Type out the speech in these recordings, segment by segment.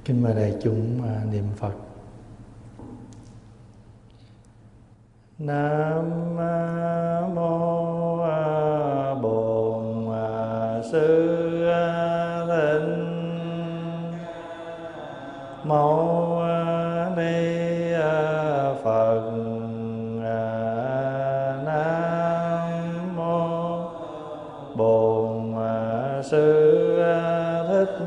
Kính mời đại chúng niệm Phật. Nam mô Bổn Sư Thích Mâu Ni Phật. Nam mô Bổn Sư Thích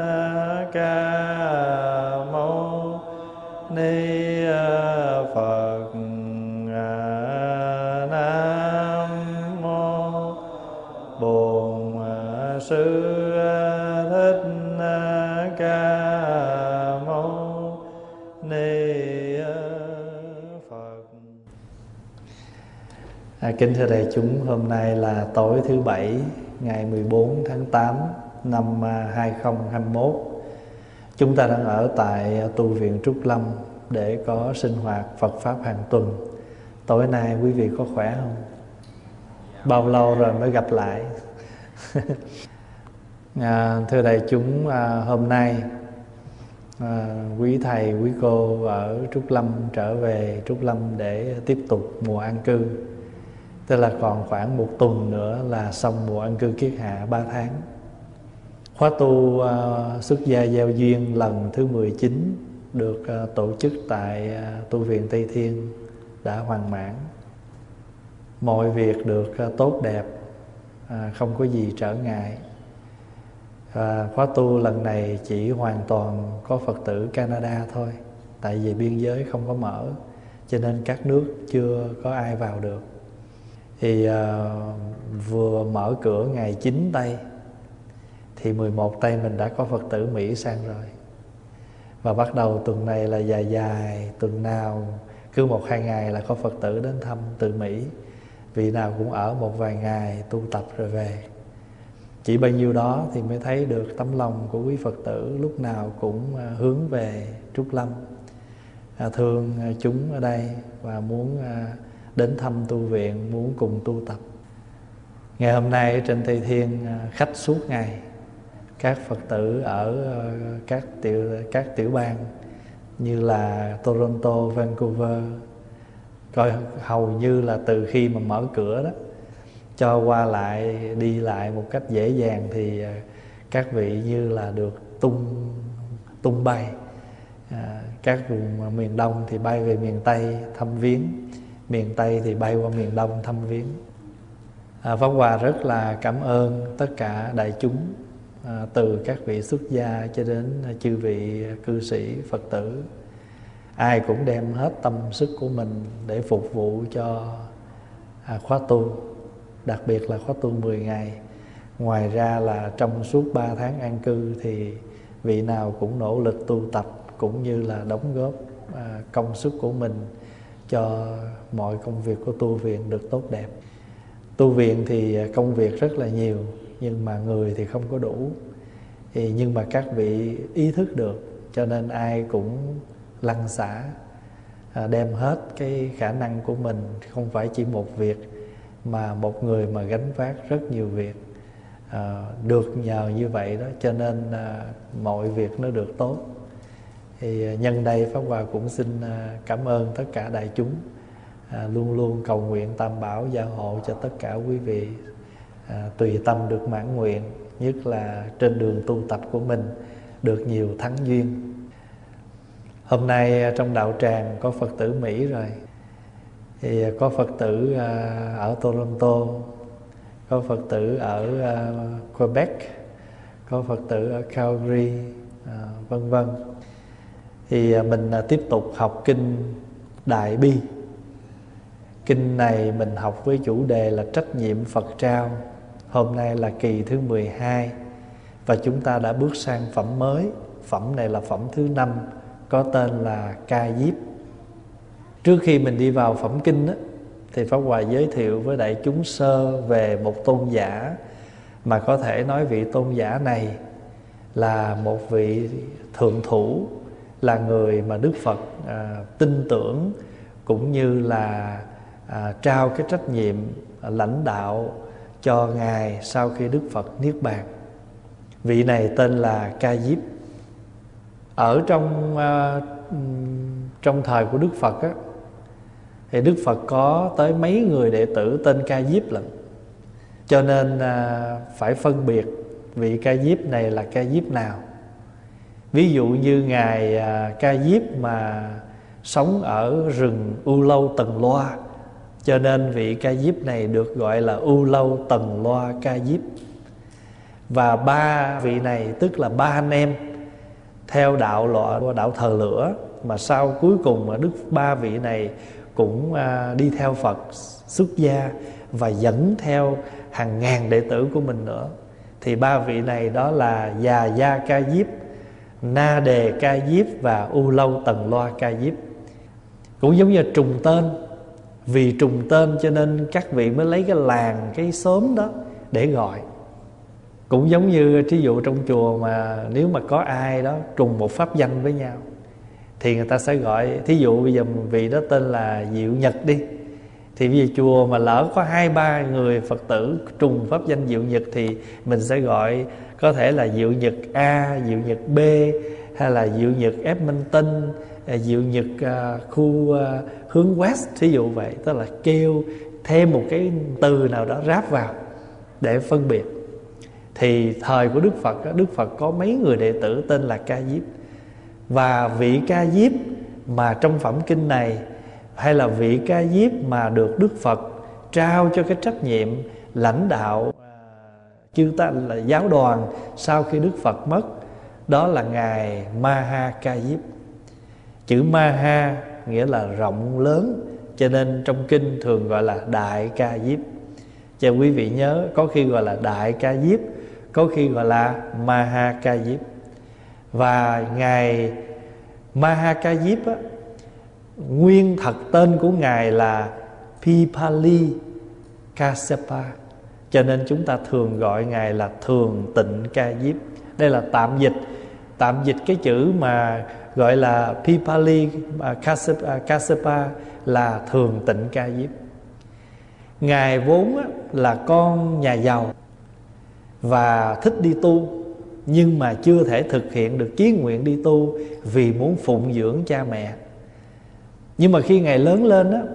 Ca Mâu Ni Phật. Nam mô Bổn Sư Thích Ca Mâu Ni Phật. Kính thưa đại chúng, hôm nay là tối thứ Bảy, ngày 14 tháng 8 năm 2021. Chúng ta đang ở tại tu viện Trúc Lâm để có sinh hoạt Phật Pháp hàng tuần. Tối nay quý vị có khỏe không? Bao lâu rồi mới gặp lại? Thưa đại chúng, hôm nay quý thầy, quý cô ở Trúc Lâm trở về Trúc Lâm để tiếp tục mùa an cư. Tức là còn khoảng một tuần nữa là xong mùa an cư kiết hạ 3 tháng. Khóa tu xuất gia giao duyên lần thứ 19 được tổ chức tại tu viện Tây Thiên đã hoàn mãn. Mọi việc được tốt đẹp, không có gì trở ngại. Khóa tu lần này chỉ hoàn toàn có Phật tử Canada thôi, tại vì biên giới không có mở, cho nên các nước chưa có ai vào được. Thì vừa mở cửa ngày 9 Tây thì 11 Tây mình đã có Phật tử Mỹ sang rồi. Và bắt đầu tuần này là dài dài, tuần nào cứ 1-2 ngày là có Phật tử đến thăm từ Mỹ. Vị nào cũng ở một vài ngày tu tập rồi về. Chỉ bao nhiêu đó thì mới thấy được tấm lòng của quý Phật tử lúc nào cũng hướng về Trúc Lâm, thương chúng ở đây và muốn đến thăm tu viện, muốn cùng tu tập. Ngày hôm nay trên Tây Thiên khách suốt ngày. Các Phật tử ở các tiểu bang như là Toronto, Vancouver, coi hầu như là từ khi mà mở cửa đó cho qua lại đi lại một cách dễ dàng thì các vị như là được tung bay. Các vùng miền Đông thì bay về miền Tây thăm viếng, miền Tây thì bay qua miền Đông thăm viếng. Pháp Hòa rất là cảm ơn tất cả đại chúng, từ các vị xuất gia cho đến chư vị cư sĩ Phật tử. Ai cũng đem hết tâm sức của mình để phục vụ cho khóa tu, đặc biệt là khóa tu 10 ngày. Ngoài ra là trong suốt 3 tháng an cư thì vị nào cũng nỗ lực tu tập, cũng như là đóng góp công sức của mình cho mọi công việc của tu viện được tốt đẹp. Tu viện thì công việc rất là nhiều, nhưng mà người thì không có đủ. Nhưng mà các vị ý thức được, cho nên ai cũng lăn xả, đem hết cái khả năng của mình. Không phải chỉ một việc, mà một người mà gánh vác rất nhiều việc. Được nhờ như vậy đó, cho nên mọi việc nó được tốt. Thì nhân đây Pháp Hòa cũng xin cảm ơn tất cả đại chúng, luôn luôn cầu nguyện Tam Bảo gia hộ cho tất cả quý vị tùy tâm được mãn nguyện, nhất là trên đường tu tập của mình được nhiều thắng duyên. Hôm nay trong đạo tràng có Phật tử Mỹ rồi, thì có Phật tử ở Toronto, có Phật tử ở Quebec, có Phật tử ở Calgary, vân vân. Thì mình tiếp tục học kinh Đại Bi. Kinh này mình học với chủ đề là trách nhiệm Phật trao. Hôm nay là kỳ thứ 12 và chúng ta đã bước sang phẩm mới. Phẩm này là phẩm thứ 5, có tên là Ca Diếp. Trước khi mình đi vào phẩm kinh á, thì Pháp Hòa giới thiệu với đại chúng sơ về một tôn giả, mà có thể nói vị tôn giả này là một vị thượng thủ, là người mà Đức Phật tin tưởng, cũng như là trao cái trách nhiệm lãnh đạo cho Ngài sau khi Đức Phật Niết Bàn. Vị này tên là Ca Diếp. Ở trong thời của Đức Phật á, thì Đức Phật có tới mấy người đệ tử tên Ca Diếp lận. Cho nên phải phân biệt vị Ca Diếp này là Ca Diếp nào. Ví dụ như Ngài Ca Diếp mà sống ở rừng U Lâu Tần Loa, cho nên vị Ca Diếp này được gọi là U Lâu Tần Loa Ca Diếp. Và ba vị này tức là ba anh em theo đạo thờ lửa, mà sau cuối cùng mà ba vị này cũng đi theo Phật xuất gia và dẫn theo hàng ngàn đệ tử của mình nữa. Thì ba vị này đó là Già Gia Ca Diếp, Na Đề Ca Diếp và U Lâu Tần Loa Ca Diếp. Cũng giống như trùng tên, vì trùng tên cho nên các vị mới lấy cái làng, cái xóm đó để gọi. Cũng giống như thí dụ trong chùa mà nếu mà có ai đó trùng một pháp danh với nhau thì người ta sẽ gọi, thí dụ bây giờ vị đó tên là Diệu Nhật đi, thì bây giờ chùa mà lỡ có 2-3 người Phật tử trùng pháp danh Diệu Nhật thì mình sẽ gọi có thể là Diệu Nhật A, Diệu Nhật B, hay là Diệu Nhật Edmonton, Diệu Nhật khu hướng West, thí dụ vậy. Tức là kêu thêm một cái từ nào đó ráp vào để phân biệt. Thì thời của Đức Phật, Đức Phật có mấy người đệ tử tên là Ca Diếp. Và vị Ca Diếp mà trong phẩm kinh này, hay là vị Ca Diếp mà được Đức Phật trao cho cái trách nhiệm lãnh đạo chư ta là giáo đoàn sau khi Đức Phật mất, đó là Ngài Maha Ca Diếp. Chữ Maha nghĩa là rộng lớn, cho nên trong kinh thường gọi là Đại Ca Diếp. Cho quý vị nhớ, có khi gọi là Đại Ca Diếp, có khi gọi là Maha Ca Diếp. Và Ngài Maha Ca Diếp á, nguyên thật tên của Ngài là Pipali Kassapa, cho nên chúng ta thường gọi Ngài là Thường Tịnh Ca Diếp. Đây là tạm dịch cái chữ mà gọi là Pipali Kassapa là Thường Tịnh Ca Diếp. Ngài vốn á, là con nhà giàu và thích đi tu, nhưng mà chưa thể thực hiện được chí nguyện đi tu vì muốn phụng dưỡng cha mẹ. Nhưng mà khi Ngài lớn lên á,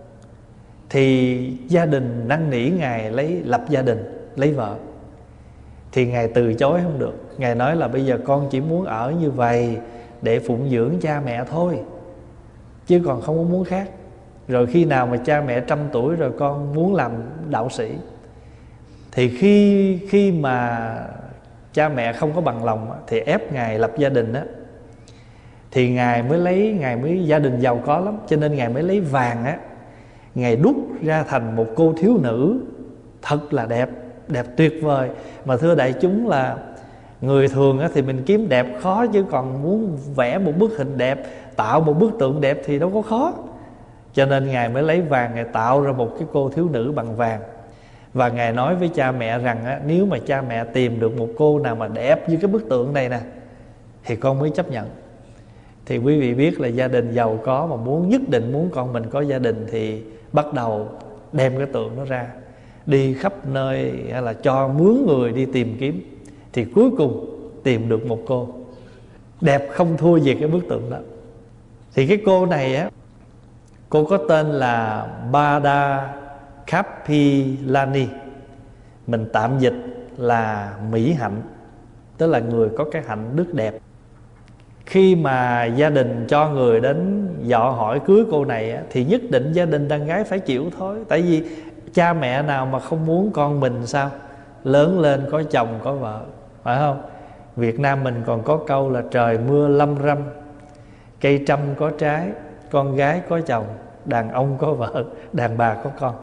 thì gia đình năn nỉ Ngài lập gia đình, lấy vợ. Thì Ngài từ chối không được. Ngài nói là bây giờ con chỉ muốn ở như vậy để phụng dưỡng cha mẹ thôi, chứ còn không có muốn khác. Rồi khi nào mà cha mẹ 100 tuổi rồi con muốn làm đạo sĩ. Thì khi mà cha mẹ không có bằng lòng thì ép Ngài lập gia đình á, thì Ngài mới gia đình giàu có lắm, cho nên Ngài mới lấy vàng á, Ngài đúc ra thành một cô thiếu nữ thật là đẹp tuyệt vời. Mà thưa đại chúng là người thường á, thì mình kiếm đẹp khó, chứ còn muốn vẽ một bức hình đẹp, tạo một bức tượng đẹp thì đâu có khó. Cho nên Ngài mới lấy vàng, Ngài tạo ra một cái cô thiếu nữ bằng vàng. Và Ngài nói với cha mẹ rằng á, nếu mà cha mẹ tìm được một cô nào mà đẹp như cái bức tượng này nè thì con mới chấp nhận. Thì quý vị biết là gia đình giàu có mà nhất định muốn con mình có gia đình thì bắt đầu đem cái tượng đó ra, đi khắp nơi hay là cho mướn người đi tìm kiếm. Thì cuối cùng tìm được một cô đẹp không thua gì cái bức tượng đó. Thì cái cô này á, cô có tên là Bada Kapilani, mình tạm dịch là Mỹ Hạnh, tức là người có cái hạnh đức đẹp. Khi mà gia đình cho người đến dọ hỏi cưới cô này á, thì nhất định gia đình đàn gái phải chịu thôi. Tại vì cha mẹ nào mà không muốn con mình sao lớn lên có chồng có vợ, phải không? Việt Nam mình còn có câu là trời mưa lâm râm, cây trăm có trái, con gái có chồng, đàn ông có vợ, đàn bà có con.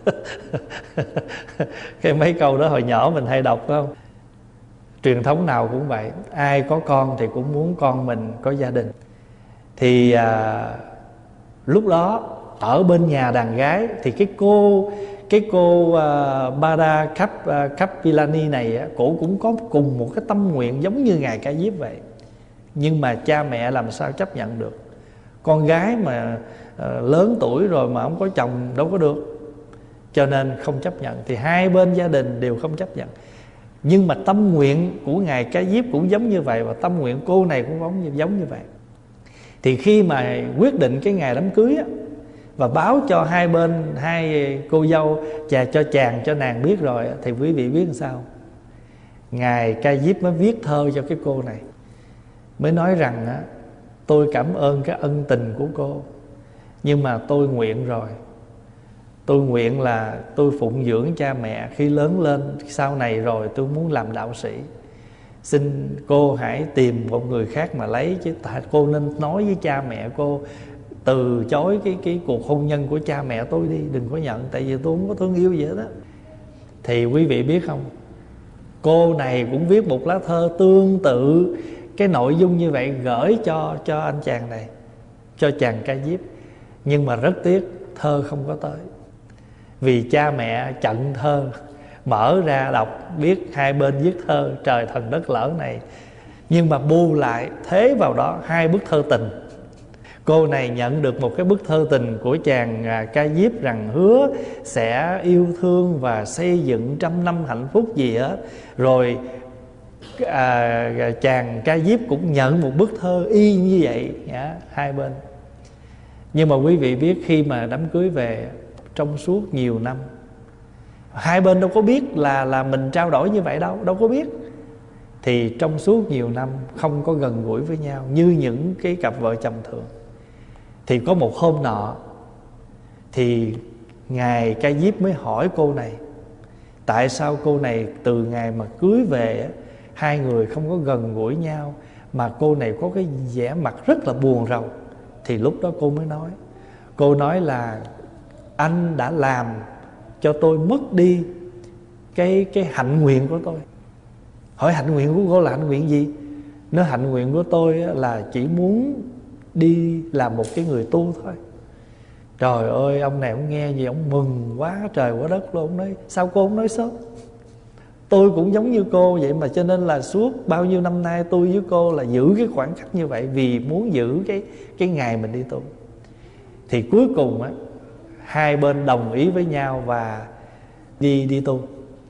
Cái mấy câu đó hồi nhỏ mình hay đọc, phải không? Truyền thống nào cũng vậy, ai có con thì cũng muốn con mình có gia đình. Thì lúc đó ở bên nhà đàn gái thì cái cô Bada Kapilani này, cổ cũng có cùng một cái tâm nguyện giống như Ngài Ca Diếp vậy. Nhưng mà cha mẹ làm sao chấp nhận được? Con gái mà lớn tuổi rồi mà không có chồng đâu có được, cho nên không chấp nhận. Thì hai bên gia đình đều không chấp nhận. Nhưng mà tâm nguyện của Ngài Ca Diếp cũng giống như vậy, và tâm nguyện cô này cũng giống như vậy. Thì khi mà quyết định cái ngày đám cưới á, và báo cho hai bên, hai cô dâu, cho chàng cho nàng biết rồi, thì quý vị biết làm sao? Ngài Ca Diếp mới viết thơ cho cái cô này, mới nói rằng á, tôi cảm ơn cái ân tình của cô, nhưng mà tôi nguyện rồi. Tôi nguyện là tôi phụng dưỡng cha mẹ, khi lớn lên sau này rồi tôi muốn làm đạo sĩ. Xin cô hãy tìm một người khác mà lấy, chứ cô nên nói với cha mẹ cô từ chối cái cuộc hôn nhân của cha mẹ tôi đi, đừng có nhận, tại vì tôi không có thương yêu gì hết á. Thì quý vị biết không, cô này cũng viết một lá thơ tương tự cái nội dung như vậy gửi cho anh chàng này, cho chàng Ca Diếp. Nhưng mà rất tiếc thơ không có tới, vì cha mẹ chặn thơ, mở ra đọc biết hai bên viết thơ trời thần đất lỡ này. Nhưng mà bù lại thế vào đó hai bức thơ tình. Cô này nhận được một cái bức thơ tình của chàng Ca Diếp rằng hứa sẽ yêu thương và xây dựng 100 năm hạnh phúc gì hết. Rồi chàng Ca Diếp cũng nhận một bức thơ y như vậy, hai bên. Nhưng mà quý vị biết khi mà đám cưới về, trong suốt nhiều năm, hai bên đâu có biết là mình trao đổi như vậy đâu có biết. Thì trong suốt nhiều năm không có gần gũi với nhau như những cái cặp vợ chồng thường. Thì có một hôm nọ, thì Ngài Ca Diếp mới hỏi cô này, tại sao cô này từ ngày mà cưới về, hai người không có gần gũi nhau, mà cô này có cái vẻ mặt rất là buồn rầu. Thì lúc đó cô mới nói, cô nói là anh đã làm cho tôi mất đi cái hạnh nguyện của tôi. Hỏi hạnh nguyện của cô là hạnh nguyện gì? Nói hạnh nguyện của tôi là chỉ muốn đi làm một cái người tu thôi. Trời ơi, ông này ông nghe gì ông mừng quá trời quá đất luôn. Ông nói sao cô không nói sớm? Tôi cũng giống như cô vậy mà, cho nên là suốt bao nhiêu năm nay tôi với cô là giữ cái khoảng cách như vậy, vì muốn giữ cái ngày mình đi tu. Thì cuối cùng á, hai bên đồng ý với nhau và đi tu.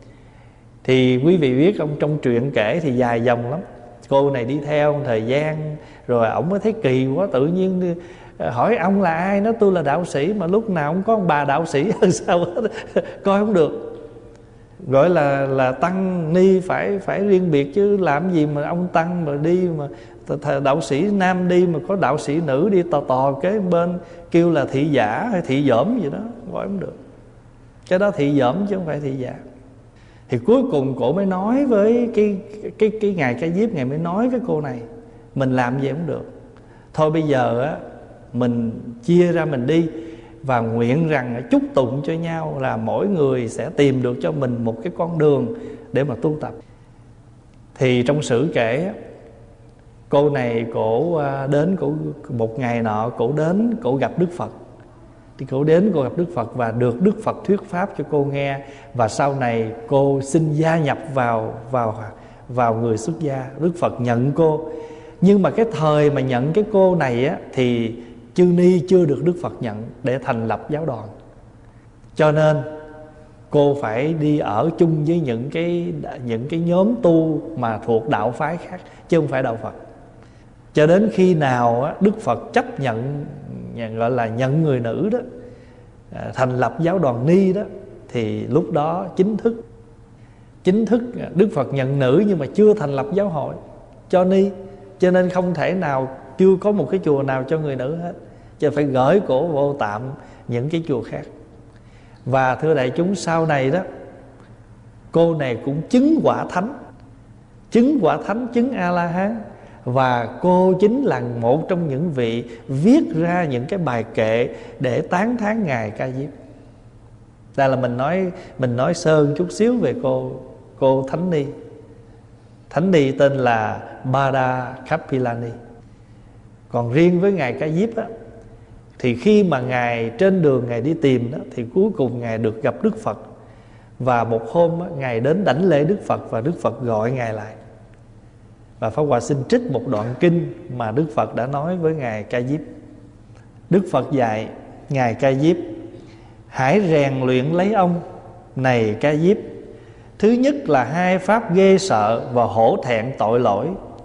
Thì quý vị biết không, trong truyện kể thì dài dòng lắm. Cô này đi theo một thời gian rồi ổng mới thấy kỳ quá, tự nhiên hỏi ông là ai, nói tôi là đạo sĩ, mà lúc nào cũng có ông bà đạo sĩ hơn sao hết. Coi không được, gọi là tăng ni phải riêng biệt chứ, làm gì mà ông tăng mà đi mà đạo sĩ nam đi mà có đạo sĩ nữ đi tò kế bên kêu là thị giả hay thị dởm gì đó, gọi không được. Cái đó thị dởm chứ không phải thị giả. Thì cuối cùng cổ mới nói với cái Ngài Ca Diếp, Ngài mới nói với cô này, mình làm gì không được, thôi bây giờ á mình chia ra mình đi, và nguyện rằng chúc tụng cho nhau là mỗi người sẽ tìm được cho mình một cái con đường để mà tu tập. Thì trong sử kể, cô này cổ đến, cổ một ngày nọ cổ đến, cổ gặp Đức Phật. Thì cổ đến cô gặp Đức Phật và được Đức Phật thuyết pháp cho cô nghe. Và sau này cô xin gia nhập vào người xuất gia. Đức Phật nhận cô. Nhưng mà cái thời mà nhận cái cô này á, thì chư ni chưa được Đức Phật nhận để thành lập giáo đoàn. Cho nên cô phải đi ở chung với những cái nhóm tu mà thuộc đạo phái khác, chứ không phải đạo Phật. Cho đến khi nào á, Đức Phật chấp nhận, gọi là nhận người nữ đó, thành lập giáo đoàn ni đó, thì lúc đó chính thức Đức Phật nhận nữ, nhưng mà chưa thành lập giáo hội cho ni. Cho nên không thể nào, chưa có một cái chùa nào cho người nữ hết, cho phải gửi cổ vô tạm những cái chùa khác. Và thưa đại chúng, sau này đó, cô này cũng chứng quả thánh, chứng A-la-hán. Và cô chính là một trong những vị viết ra những cái bài kệ để tán thán Ngài Ca Diếp. Đây là mình nói sơ chút xíu về cô Thánh Ni. Thánh Ni tên là Bada Kapilani. Còn riêng với Ngài Ca Diếp á, thì khi mà Ngài trên đường Ngài đi tìm đó, thì cuối cùng Ngài được gặp Đức Phật. Và một hôm á, Ngài đến đảnh lễ Đức Phật, và Đức Phật gọi Ngài lại. Và Pháp Hòa xin trích một đoạn kinh mà Đức Phật đã nói với Ngài Ca Diếp. Đức Phật dạy Ngài Ca Diếp: hãy rèn luyện lấy ông, này Ca Diếp, Thứ nhất là hai pháp ghê sợ và hổ thẹn tội lỗi.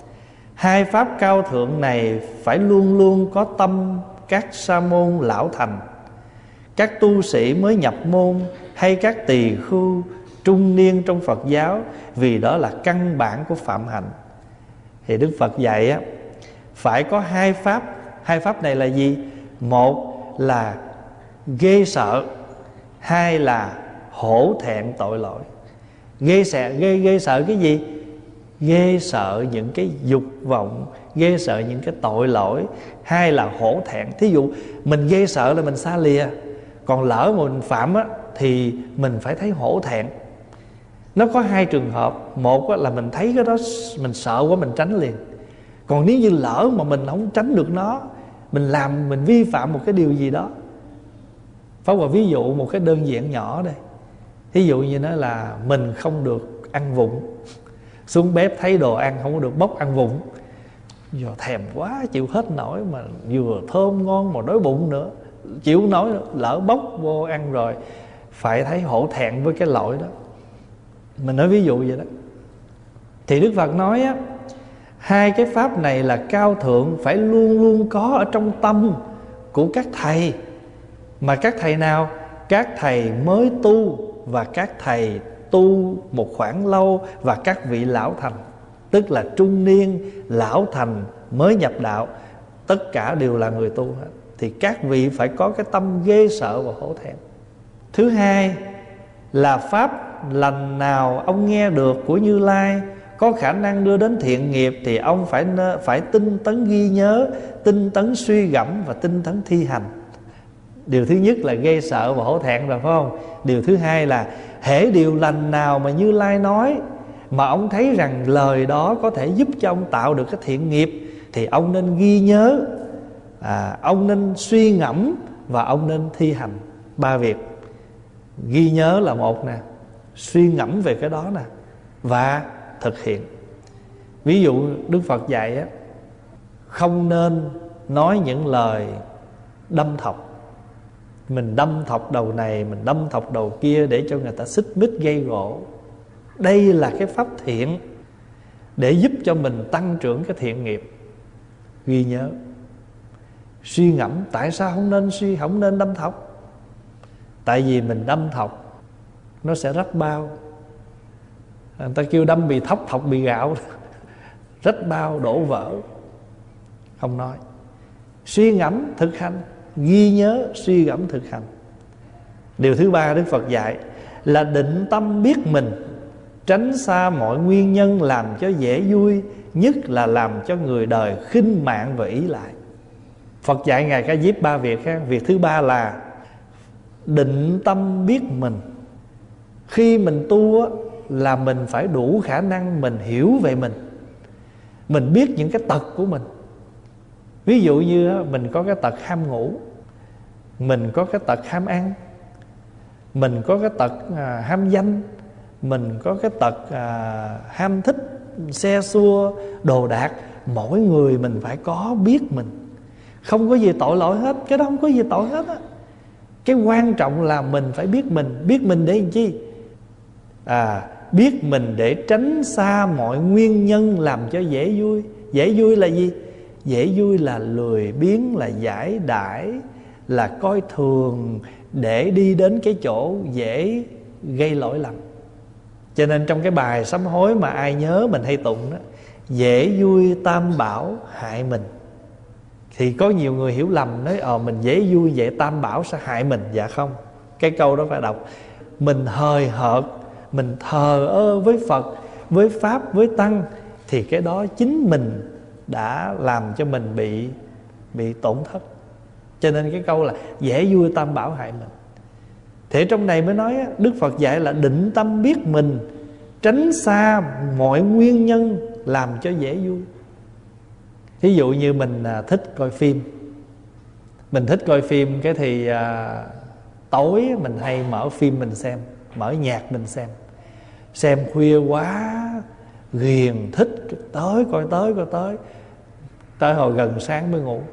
Hai pháp cao thượng này phải luôn luôn có tâm các sa môn lão thành, các tu sĩ mới nhập môn, hay các tỳ khưu trung niên trong Phật giáo, vì đó là căn bản của phạm hạnh. Thì Đức Phật dạy á, phải có hai pháp. Hai pháp này là gì? Một là ghê sợ, hai là hổ thẹn tội lỗi. Ghê sợ cái gì? Ghê sợ những cái dục vọng, ghê sợ những cái tội lỗi. Hai là hổ thẹn. Thí dụ mình ghê sợ là mình xa lìa, còn lỡ mà mình phạm á, thì mình phải thấy hổ thẹn. Nó có hai trường hợp. Một là mình thấy cái đó mình sợ quá mình tránh liền. Còn nếu như lỡ mà mình không tránh được nó, mình vi phạm một cái điều gì đó. Pháp Hòa ví dụ một cái đơn giản nhỏ đây. Ví dụ như nó là mình không được ăn vụng, xuống bếp thấy đồ ăn không có được bốc ăn vụng, giờ thèm quá chịu hết nổi, mà vừa thơm ngon mà đói bụng nữa, chịu không nổi nữa, lỡ bốc vô ăn rồi phải thấy hổ thẹn với cái lỗi đó. Mình nói ví dụ vậy đó. Thì Đức Phật nói á, hai cái pháp này là cao thượng, phải luôn luôn có ở trong tâm của các thầy. Mà các thầy nào? Các thầy mới tu và các thầy tu một khoảng lâu, và các vị lão thành, tức là trung niên, lão thành, mới nhập đạo, tất cả đều là người tu hết. Thì các vị phải có cái tâm ghê sợ và hổ thẹn. Thứ hai là pháp lành nào ông nghe được của Như Lai có khả năng đưa đến thiện nghiệp, thì ông phải tinh tấn ghi nhớ, tinh tấn suy gẫm và tinh tấn thi hành. Điều thứ nhất là ghê sợ và hổ thẹn rồi, phải không? Điều thứ hai là hễ điều lành nào mà Như Lai nói mà ông thấy rằng lời đó có thể giúp cho ông tạo được cái thiện nghiệp, thì ông nên ghi nhớ, ông nên suy ngẫm và ông nên thi hành. Ba việc. Ghi nhớ là một nè, suy ngẫm về cái đó nè, và thực hiện. Ví dụ Đức Phật dạy á, không nên nói những lời đâm thọc. Mình đâm thọc đầu này, mình đâm thọc đầu kia để cho người ta xích mích gây gỗ. Đây là cái pháp thiện để giúp cho mình tăng trưởng cái thiện nghiệp. Ghi nhớ, suy ngẫm. Tại sao không nên đâm thọc? Tại vì mình đâm thọc nó sẽ rách bao. Người ta kêu đâm bị thóc, thọc bị gạo. Rách bao, đổ vỡ. Không nói. Suy ngẫm, thực hành. Ghi nhớ, suy gẫm, thực hành. Điều thứ ba Đức Phật dạy là định tâm biết mình, tránh xa mọi nguyên nhân làm cho dễ vui, nhất là làm cho người đời khinh mạng và ỷ lại. Phật dạy Ngài Ca Diếp ba việc ha. Việc thứ ba là định tâm biết mình. Khi mình tu á, là mình phải đủ khả năng mình hiểu về mình. Mình biết những cái tật của mình. Ví dụ như mình có cái tật ham ngủ, mình có cái tật ham ăn, mình có cái tật ham danh, mình có cái tật ham thích xe xua, đồ đạc. Mỗi người mình phải có biết mình. Không có gì tội lỗi hết. Cái đó không có gì tội hết á. Cái quan trọng là mình phải biết mình. Biết mình để làm chi? Biết mình để tránh xa mọi nguyên nhân làm cho dễ vui. Dễ vui là gì? Dễ vui là lười biếng, là giải đãi, là coi thường, để đi đến cái chỗ dễ gây lỗi lầm. Cho nên trong cái bài sám hối mà ai nhớ mình hay tụng đó, dễ vui tam bảo hại mình. Thì có nhiều người hiểu lầm, nói mình dễ vui vậy tam bảo sẽ hại mình. Dạ không. Cái câu đó phải đọc. Mình hời hợt, mình thờ ơ với Phật, với Pháp, với Tăng, thì cái đó chính mình đã làm cho mình bị tổn thất. Cho nên cái câu là dễ vui tam bảo hại mình. Thế trong này mới nói Đức Phật dạy là định tâm biết mình, tránh xa mọi nguyên nhân làm cho dễ vui. Ví dụ như mình thích coi phim. Mình thích coi phim cái thì tối mình hay mở phim mình xem, mở nhạc mình xem. Xem khuya quá ghiền thích, tới coi tới hồi gần sáng mới ngủ.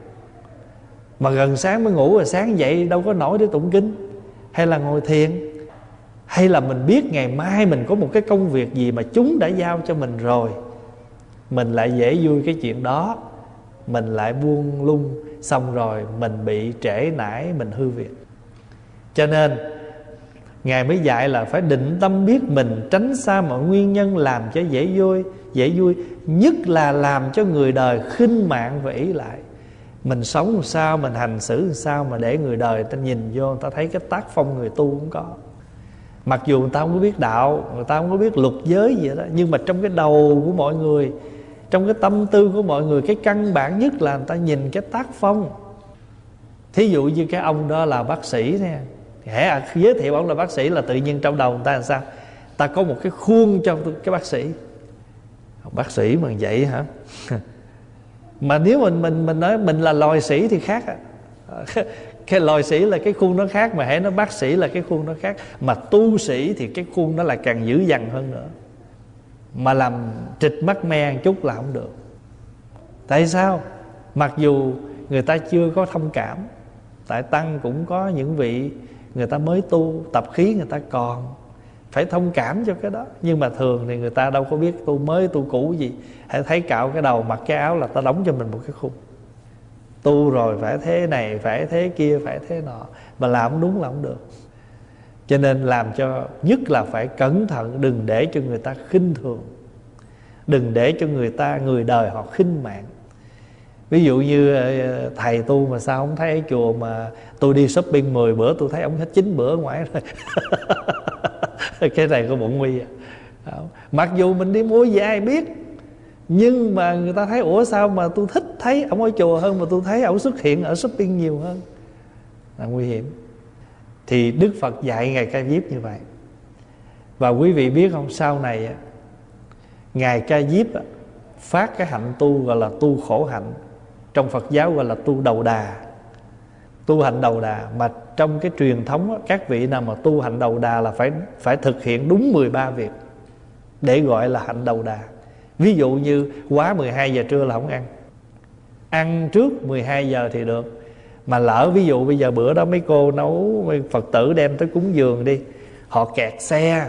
Mà gần sáng mới ngủ rồi sáng dậy đâu có nổi để tụng kinh hay là ngồi thiền. Hay là mình biết ngày mai mình có một cái công việc gì mà chúng đã giao cho mình rồi, mình lại dễ vui cái chuyện đó, mình lại buông lung, xong rồi mình bị trễ nải, mình hư việc. Cho nên Ngài mới dạy là phải định tâm biết mình, tránh xa mọi nguyên nhân làm cho dễ vui, nhất là làm cho người đời khinh mạng và ỷ lại. Mình sống làm sao, mình hành xử làm sao mà để người đời ta nhìn vô, người ta thấy cái tác phong người tu không có. Mặc dù người ta không có biết đạo, người ta không có biết luật giới gì đó, nhưng mà trong cái đầu của mọi người, trong cái tâm tư của mọi người, cái căn bản nhất là người ta nhìn cái tác phong. Thí dụ như cái ông đó là bác sĩ nè, hễ giới thiệu ông là bác sĩ là tự nhiên trong đầu người ta làm sao? Ta có một cái khuôn cho cái bác sĩ. Bác sĩ mà vậy hả? Mà nếu mình nói mình là loài sĩ thì khác. Cái loài sĩ là cái khuôn nó khác, mà hễ nói bác sĩ là cái khuôn nó khác. Mà tu sĩ thì cái khuôn nó là càng dữ dằn hơn nữa. Mà làm trịch mắt me một chút là không được. Tại sao? Mặc dù người ta chưa có thông cảm. Tại tăng cũng có những vị người ta mới tu, tập khí người ta còn phải thông cảm cho cái đó. Nhưng mà thường thì người ta đâu có biết tu mới tu cũ gì. Hãy thấy cạo cái đầu, mặc cái áo là ta đóng cho mình một cái khung. Tu rồi phải thế này, phải thế kia, phải thế nọ, mà làm không đúng là không được. Cho nên làm cho nhất là phải cẩn thận, đừng để cho người ta khinh thường, đừng để cho người đời họ khinh mạng. Ví dụ như thầy tu mà sao không thấy ở chùa mà tôi đi shopping 10 bữa tôi thấy ông hết 9 bữa ở ngoài rồi. Cái này có bụng nguy à. Mặc dù mình đi mua gì ai biết, nhưng mà người ta thấy ủa sao mà tôi thích thấy ông ở chùa hơn mà tôi thấy ông xuất hiện ở shopping nhiều hơn, là nguy hiểm. Thì Đức Phật dạy Ngài Ca Diếp như vậy. Và quý vị biết không, sau này Ngài Ca Diếp phát cái hạnh tu gọi là tu khổ hạnh. Trong Phật giáo gọi là tu đầu đà, tu hành đầu đà. Mà trong cái truyền thống các vị nào mà tu hành đầu đà là phải thực hiện đúng 13 việc để gọi là hạnh đầu đà. Ví dụ như quá 12 giờ trưa là không ăn, ăn trước 12 giờ thì được. Mà lỡ ví dụ bây giờ bữa đó mấy cô nấu, Phật tử đem tới cúng dường đi, họ kẹt xe,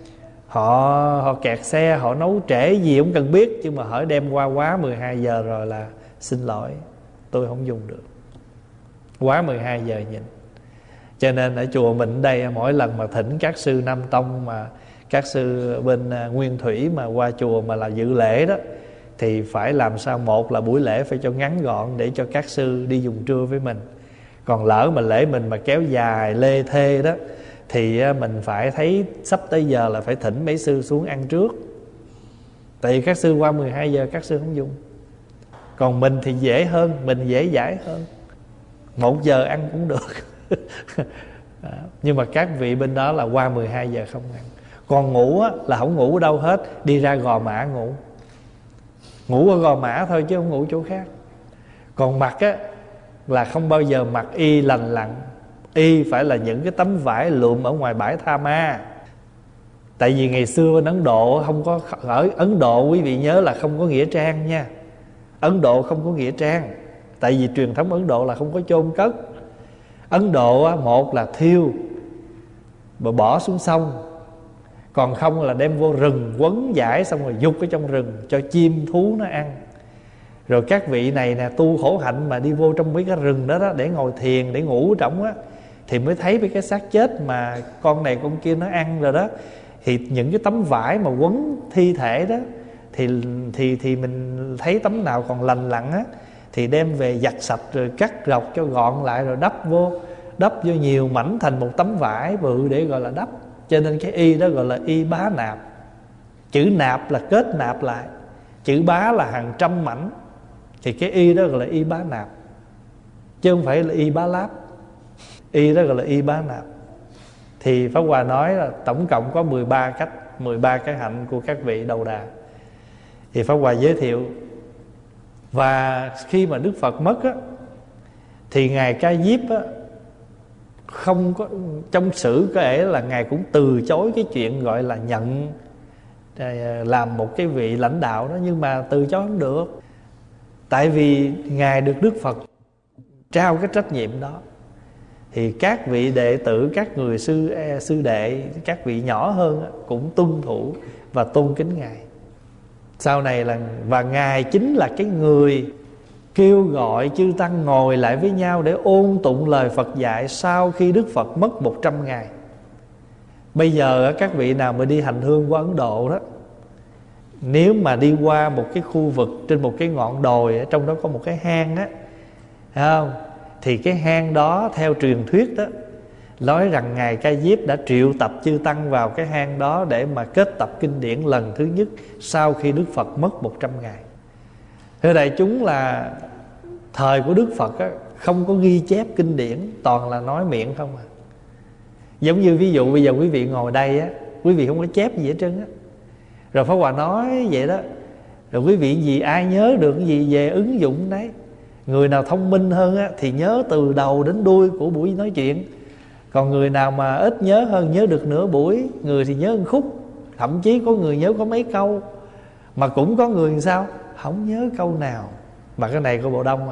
họ kẹt xe, họ nấu trễ gì không cần biết, nhưng mà hỏi đem qua quá 12 giờ rồi là xin lỗi, tôi không dùng được. Quá 12 giờ nhìn. Cho nên ở chùa mình đây, mỗi lần mà thỉnh các sư Nam Tông, mà các sư bên Nguyên Thủy mà qua chùa mà là dự lễ đó, thì phải làm sao, một là buổi lễ phải cho ngắn gọn để cho các sư đi dùng trưa với mình. Còn lỡ mà lễ mình mà kéo dài lê thê đó, thì mình phải thấy sắp tới giờ là phải thỉnh mấy sư xuống ăn trước. Tại vì các sư qua 12 giờ các sư không dùng. Còn mình thì dễ hơn, mình dễ dãi hơn, 1 giờ ăn cũng được. Nhưng mà các vị bên đó là qua 12 giờ không ăn. Còn ngủ là không ngủ ở đâu hết, đi ra Gò Mã ngủ. Ngủ ở Gò Mã thôi chứ không ngủ chỗ khác. Còn mặc là không bao giờ mặc y lành lặn. Y phải là những cái tấm vải lụm ở ngoài bãi Tha Ma. Tại vì ngày xưa bên Ấn Độ không có, ở Ấn Độ quý vị nhớ là không có nghĩa trang nha. Ấn Độ không có nghĩa trang. Tại vì truyền thống Ấn Độ là không có chôn cất. Ấn Độ một là thiêu và bỏ xuống sông, còn không là đem vô rừng quấn vải xong rồi dục ở trong rừng cho chim thú nó ăn. Rồi các vị này nè tu khổ hạnh mà đi vô trong mấy cái rừng đó, để ngồi thiền, để ngủ trong á, thì mới thấy mấy cái xác chết mà con này con kia nó ăn rồi đó. Thì những cái tấm vải mà quấn thi thể đó, thì mình thấy tấm nào còn lành lặn á thì đem về giặt sạch rồi cắt rọc cho gọn lại, rồi đắp vô nhiều mảnh thành một tấm vải bự để gọi là đắp. Cho nên cái y đó gọi là y bá nạp. Chữ nạp là kết nạp lại, chữ bá là hàng trăm mảnh, thì cái y đó gọi là y bá nạp, chứ không phải là y bá láp. Y đó gọi là y bá nạp. Thì Pháp Hòa nói là tổng cộng có 13 cách, 13 cái hạnh của các vị đầu đà. Thì Pháp Hòa giới thiệu. Và khi mà Đức Phật mất á, thì Ngài Ca Diếp á, không có, trong sử có thể là Ngài cũng từ chối cái chuyện gọi là nhận làm một cái vị lãnh đạo đó, nhưng mà từ chối không được. Tại vì Ngài được Đức Phật trao cái trách nhiệm đó. thì các vị đệ tử, các người sư đệ, các vị nhỏ hơn cũng tuân thủ và tôn kính Ngài. Sau này là, và Ngài chính là cái người kêu gọi chư tăng ngồi lại với nhau để ôn tụng lời Phật dạy sau khi Đức Phật mất 100 ngày. Bây giờ các vị nào mà đi hành hương qua Ấn Độ đó, nếu mà đi qua một cái khu vực trên một cái ngọn đồi, ở trong đó có một cái hang á, thấy không? Thì cái hang đó theo truyền thuyết đó nói rằng Ngài Ca Diếp đã triệu tập chư tăng vào cái hang đó để mà kết tập kinh điển lần thứ nhất sau khi Đức Phật mất 100 ngày. Thưa đại chúng, là thời của Đức Phật á, không có ghi chép kinh điển, toàn là nói miệng không à. Giống như ví dụ bây giờ quý vị ngồi đây á, quý vị không có chép gì hết trơn á, rồi Pháp Hòa nói vậy đó, rồi quý vị gì ai nhớ được cái gì về ứng dụng đấy. Người nào thông minh hơn á, thì nhớ từ đầu đến đuôi của buổi nói chuyện. Còn người nào mà ít nhớ hơn, nhớ được nửa buổi, người thì nhớ một khúc, thậm chí có người nhớ có mấy câu. Mà cũng có người sao không nhớ câu nào. Mà cái này của Bộ Đông à.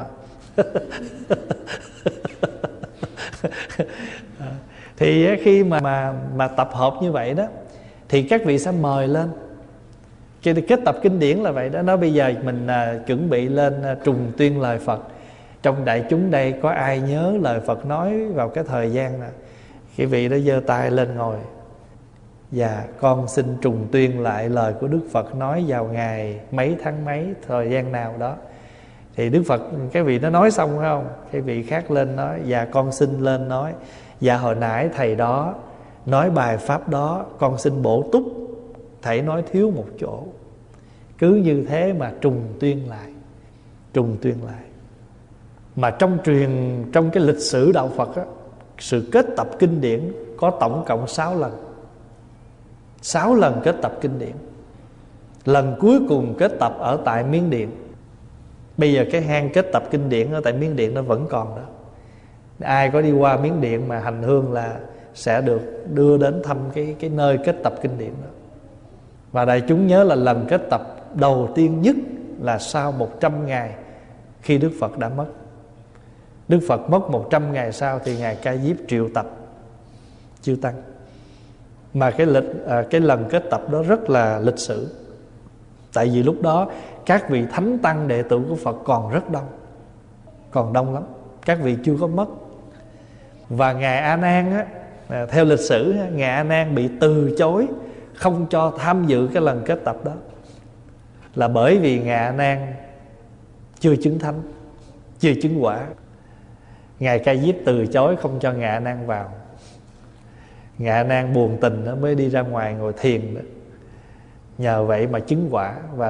Thì khi mà tập hợp như vậy đó, thì các vị sẽ mời lên. Cái kết tập kinh điển là vậy đó. Nói bây giờ mình chuẩn bị lên trùng tuyên lời Phật. Trong đại chúng đây có ai nhớ lời Phật nói vào cái thời gian nào? Cái vị đó giơ tay lên ngồi. Dạ con xin trùng tuyên lại lời của Đức Phật nói vào ngày mấy tháng mấy, thời gian nào đó. Thì Đức Phật, cái vị nó nói xong không, cái vị khác lên nói dạ con xin lên nói. Dạ hồi nãy thầy đó nói bài pháp đó, con xin bổ túc, thầy nói thiếu một chỗ. Cứ như thế mà trùng tuyên lại. Trùng tuyên lại. Mà trong cái lịch sử đạo Phật á, sự kết tập kinh điển có tổng cộng 6 lần. 6 lần kết tập kinh điển. Lần cuối cùng kết tập ở tại Miến Điện. Bây giờ cái hang kết tập kinh điển ở tại Miến Điện nó vẫn còn đó. Ai có đi qua Miến Điện mà hành hương là sẽ được đưa đến thăm cái nơi kết tập kinh điển đó. Và đại chúng nhớ là lần kết tập đầu tiên nhất là sau 100 ngày khi Đức Phật đã mất. Đức Phật mất 100 ngày sau thì Ngài Ca Diếp triệu tập chư tăng. Mà cái lần kết tập đó rất là lịch sử. Tại vì lúc đó các vị thánh tăng đệ tử của Phật còn rất đông. Còn đông lắm. Các vị chưa có mất. Và Ngài A Nan á, theo lịch sử Ngài A Nan bị từ chối, không cho tham dự cái lần kết tập đó, là bởi vì Ngài A Nan chưa chứng thánh, chưa chứng quả. Ngài Ca Diếp từ chối không cho Ngài A Nan vào. Ngài A Nan buồn tình đó mới đi ra ngoài ngồi thiền đó. Nhờ vậy mà chứng quả và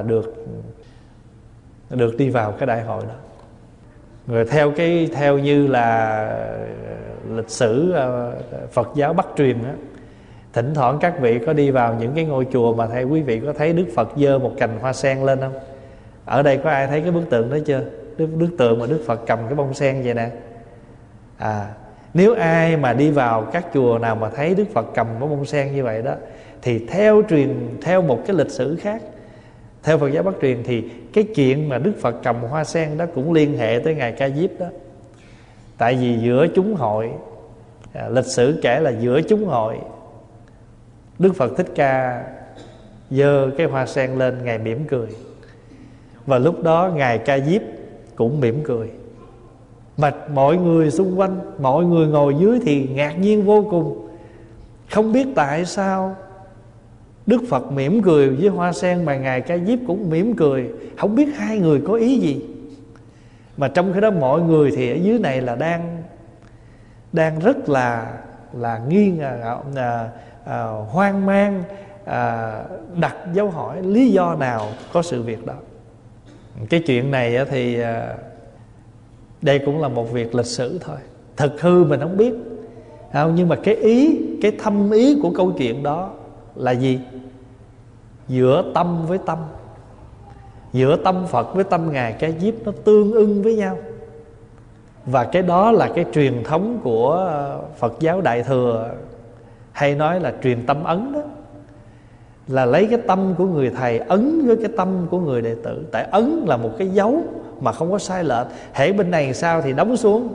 được đi vào cái đại hội đó. Rồi theo như là lịch sử Phật giáo Bắc truyền á, thỉnh thoảng các vị có đi vào những cái ngôi chùa mà quý vị có thấy Đức Phật giơ một cành hoa sen lên không? Ở đây có ai thấy cái bức tượng đó chưa? Bức tượng mà Đức Phật cầm cái bông sen vậy nè. Nếu ai mà đi vào các chùa nào mà thấy Đức Phật cầm cái bông sen như vậy đó, thì theo một cái lịch sử khác, theo Phật giáo Bắc truyền, thì cái chuyện mà Đức Phật cầm hoa sen đó cũng liên hệ tới Ngài Ca Diếp đó. Tại vì giữa chúng hội, lịch sử kể là giữa chúng hội, Đức Phật Thích Ca giơ cái hoa sen lên, Ngài mỉm cười. Và lúc đó Ngài Ca Diếp cũng mỉm cười. Mà mọi người xung quanh, mọi người ngồi dưới thì ngạc nhiên vô cùng. Không biết tại sao Đức Phật mỉm cười với hoa sen mà Ngài Ca Diếp cũng mỉm cười. Không biết hai người có ý gì. Mà trong khi đó mọi người thì ở dưới này là đang rất là hoang mang, đặt dấu hỏi lý do nào có sự việc đó. Cái chuyện này thì đây cũng là một việc lịch sử thôi. Thực hư mình không biết, nhưng mà cái thâm ý của câu chuyện đó là gì? Giữa tâm với tâm, giữa tâm Phật với tâm Ngài Ca Diếp nó tương ưng với nhau. Và cái đó là cái truyền thống của Phật giáo Đại Thừa, hay nói là truyền tâm ấn đó. Là lấy cái tâm của người thầy ấn với cái tâm của người đệ tử. Tại ấn là một cái dấu mà không có sai lệch. Hễ bên này sao thì đóng xuống,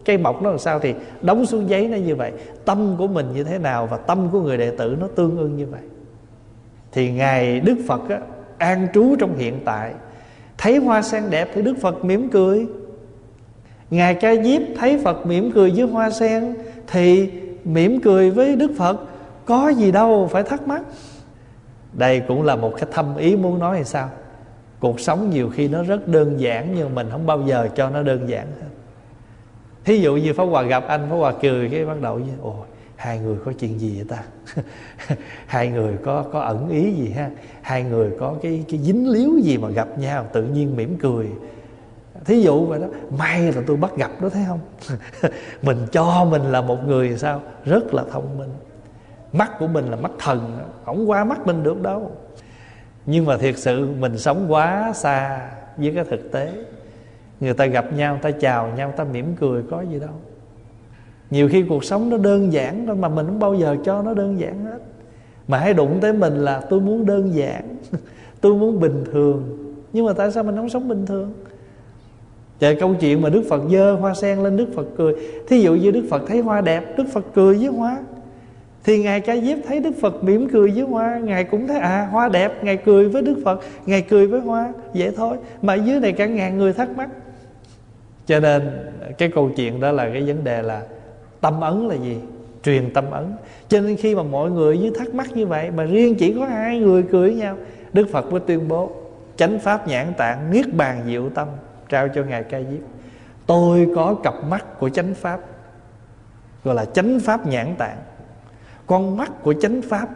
Cây mọc nó làm sao thì đóng xuống giấy nó như vậy. Tâm của mình như thế nào và tâm của người đệ tử nó tương ưng như vậy. Thì Ngài Đức Phật á, an trú trong hiện tại, thấy hoa sen đẹp thì Đức Phật mỉm cười. Ngài Ca Diếp thấy Phật mỉm cười với hoa sen thì mỉm cười với Đức Phật, có gì đâu phải thắc mắc. Đây cũng là một cái thâm ý muốn nói là sao? Cuộc sống nhiều khi nó rất đơn giản, nhưng mình không bao giờ cho nó đơn giản hết. Thí dụ như Pháp Hòa gặp anh, Pháp Hòa cười cái bắt đầu với ồ, hai người có chuyện gì vậy ta? Hai người có ẩn ý gì ha? Hai người có cái dính líu gì mà gặp nhau tự nhiên mỉm cười. Thí dụ vậy đó. May là tôi bắt gặp đó, thấy không? Mình cho mình là một người sao rất là thông minh. Mắt của mình là mắt thần, không qua mắt mình được đâu. Nhưng mà thiệt sự mình sống quá xa với cái thực tế. Người ta gặp nhau, ta chào nhau, ta mỉm cười, có gì đâu. Nhiều khi cuộc sống nó đơn giản thôi, mà mình không bao giờ cho nó đơn giản hết. Mà hãy đụng tới mình là tôi muốn đơn giản, tôi muốn bình thường. Nhưng mà tại sao mình không sống bình thường? Trời, câu chuyện mà Đức Phật giơ hoa sen lên, Đức Phật cười. Thí dụ như Đức Phật thấy hoa đẹp, Đức Phật cười với hoa, thì Ngài Ca Diếp thấy Đức Phật mỉm cười với hoa, Ngài cũng thấy hoa đẹp, Ngài cười với Đức Phật, Ngài cười với hoa, vậy thôi. Mà dưới này cả ngàn người thắc mắc. Cho nên cái câu chuyện đó là cái vấn đề là tâm ấn là gì? Truyền tâm ấn. Cho nên khi mà mọi người với thắc mắc như vậy, mà riêng chỉ có hai người cười với nhau, Đức Phật mới tuyên bố chánh pháp nhãn tạng, niết bàn diệu tâm, trao cho Ngài Ca Diếp. Tôi có cặp mắt của chánh pháp, gọi là chánh pháp nhãn tạng, con mắt của chánh pháp,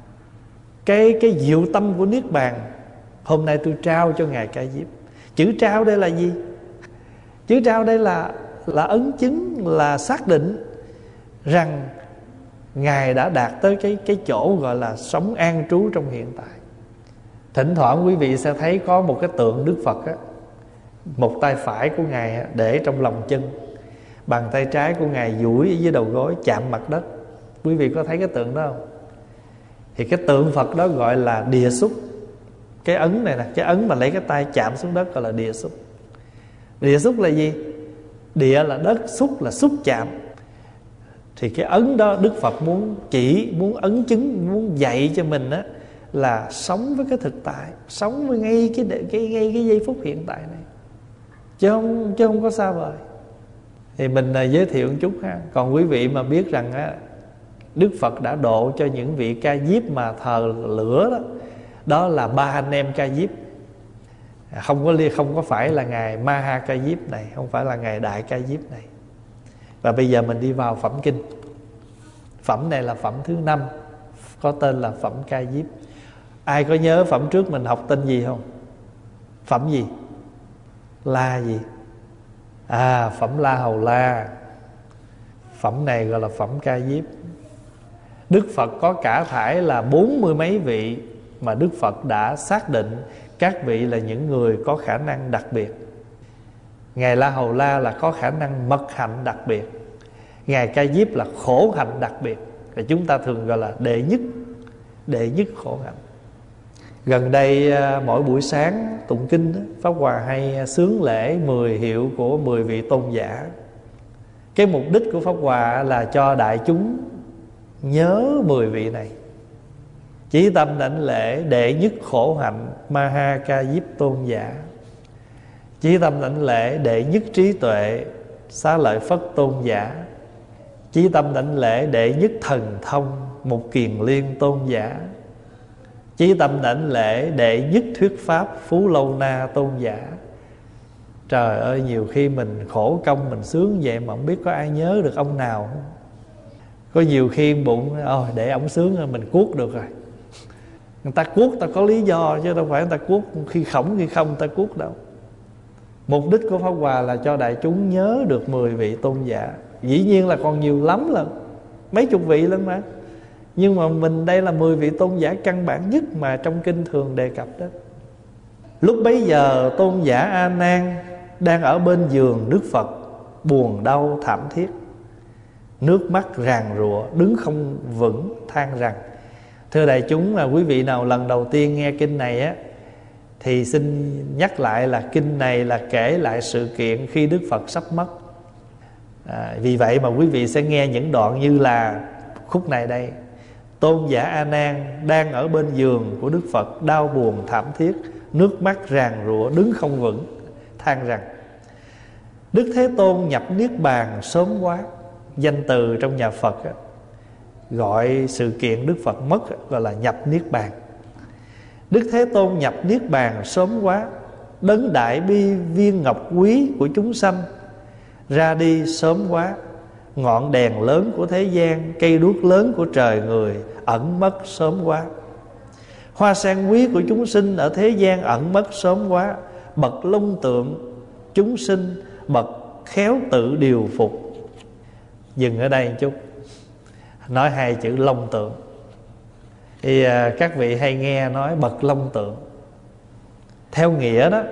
cái diệu tâm của niết bàn, hôm nay tôi trao cho Ngài Ca Diếp. Chữ trao đây là gì? Chữ trao đây là ấn chứng, là xác định rằng Ngài đã đạt tới cái chỗ gọi là sống an trú trong hiện tại. Thỉnh thoảng quý vị sẽ thấy có một cái tượng Đức Phật á, một tay phải của Ngài để trong lòng chân, bàn tay trái của Ngài duỗi ở dưới đầu gối chạm mặt đất. Quý vị có thấy cái tượng đó không? Thì cái tượng Phật đó gọi là địa xúc. Cái ấn này nè, cái ấn mà lấy cái tay chạm xuống đất gọi là địa xúc. Địa xúc là gì? Địa là đất, xúc là xúc chạm. Thì cái ấn đó Đức Phật muốn muốn ấn chứng, muốn dạy cho mình á, là sống với cái thực tại, sống với ngay cái giây phút hiện tại này, chứ không có xa vời. Thì mình giới thiệu một chút ha. Còn quý vị mà biết rằng á, Đức Phật đã độ cho những vị Ca Diếp mà thờ lửa đó, đó là ba anh em Ca Diếp. Không có phải là Ngài Ma Ha Ca Diếp này, không phải là Ngài Đại Ca Diếp này. Và bây giờ mình đi vào phẩm kinh. Phẩm này là phẩm thứ 5, có tên là phẩm Ca Diếp. Ai có nhớ phẩm trước mình học tên gì không? Phẩm gì? La gì? Phẩm La Hầu La. Phẩm này gọi là phẩm Ca Diếp. Đức Phật có cả thảy là 40 mấy vị mà Đức Phật đã xác định các vị là những người có khả năng đặc biệt. Ngài La Hầu La là có khả năng mật hạnh đặc biệt. Ngài Ca Diếp là khổ hạnh đặc biệt. Và chúng ta thường gọi là đệ nhất khổ hạnh. Gần đây mỗi buổi sáng tụng kinh, Pháp Hòa hay xướng lễ 10 hiệu của 10 vị tôn giả. Cái mục đích của Pháp Hòa là cho đại chúng nhớ 10 vị này. Chí tâm đảnh lễ đệ nhất khổ hạnh Ma Ha Ca Diếp tôn giả. Chí tâm đảnh lễ đệ nhất trí tuệ Xá Lợi Phất tôn giả. Chí tâm đảnh lễ đệ nhất thần thông Mục Kiền Liên tôn giả. Chí tâm đảnh lễ đệ nhất thuyết pháp Phú Lâu Na tôn giả. Trời ơi, nhiều khi mình khổ công mình sướng vậy mà không biết có ai nhớ được ông nào không? Có nhiều khi bụng để ông sướng rồi mình cuốc được rồi. Người ta cuốc ta có lý do, chứ đâu phải người ta cuốc khi khổng khi không ta cuốc đâu. Mục đích của Pháp Hòa là cho đại chúng nhớ được 10 vị tôn giả. Dĩ nhiên là còn nhiều lắm lần, mấy chục vị lắm mà. Nhưng mà mình đây là 10 vị tôn giả căn bản nhất mà trong kinh thường đề cập đó. Lúc bấy giờ tôn giả A Nan đang ở bên giường Đức Phật, buồn đau thảm thiết, nước mắt ràn rụa, đứng không vững, than rằng. Thưa đại chúng, là quý vị nào lần đầu tiên nghe kinh này á, thì xin nhắc lại là kinh này là kể lại sự kiện khi Đức Phật sắp mất. Vì vậy mà quý vị sẽ nghe những đoạn như là khúc này đây: tôn giả A Nan đang ở bên giường của Đức Phật, đau buồn thảm thiết, nước mắt ràn rụa, đứng không vững, than rằng: Đức Thế Tôn nhập niết bàn sớm quá. Danh từ trong nhà Phật gọi sự kiện Đức Phật mất gọi là nhập niết bàn. Đức Thế Tôn nhập niết bàn sớm quá, đấng đại bi viên ngọc quý của chúng sanh ra đi sớm quá. Ngọn đèn lớn của thế gian, cây đuốc lớn của trời người ẩn mất sớm quá. Hoa sen quý của chúng sinh ở thế gian ẩn mất sớm quá. Bậc long tượng chúng sinh, bậc khéo tự điều phục. Dừng ở đây một chút, nói hai chữ long tượng. Thì các vị hay nghe nói bậc long tượng. Theo nghĩa đó,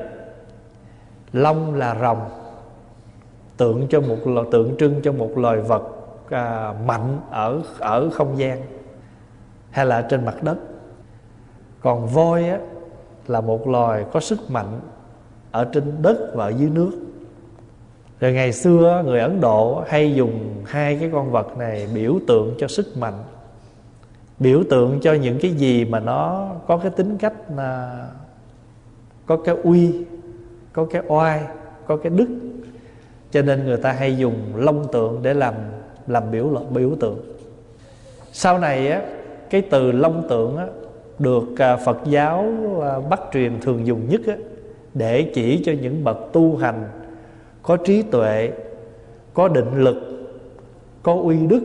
long là rồng, tượng trưng cho một loài vật mạnh ở không gian hay là trên mặt đất. Còn voi là một loài có sức mạnh ở trên đất và ở dưới nước. Rồi ngày xưa người Ấn Độ hay dùng hai cái con vật này biểu tượng cho sức mạnh, biểu tượng cho những cái gì mà nó có cái tính cách là có cái uy, có cái oai, có cái đức. Cho nên người ta hay dùng long tượng để làm biểu tượng. Sau này cái từ long tượng được Phật giáo Bắc truyền thường dùng nhất để chỉ cho những bậc tu hành có trí tuệ, có định lực, có uy đức,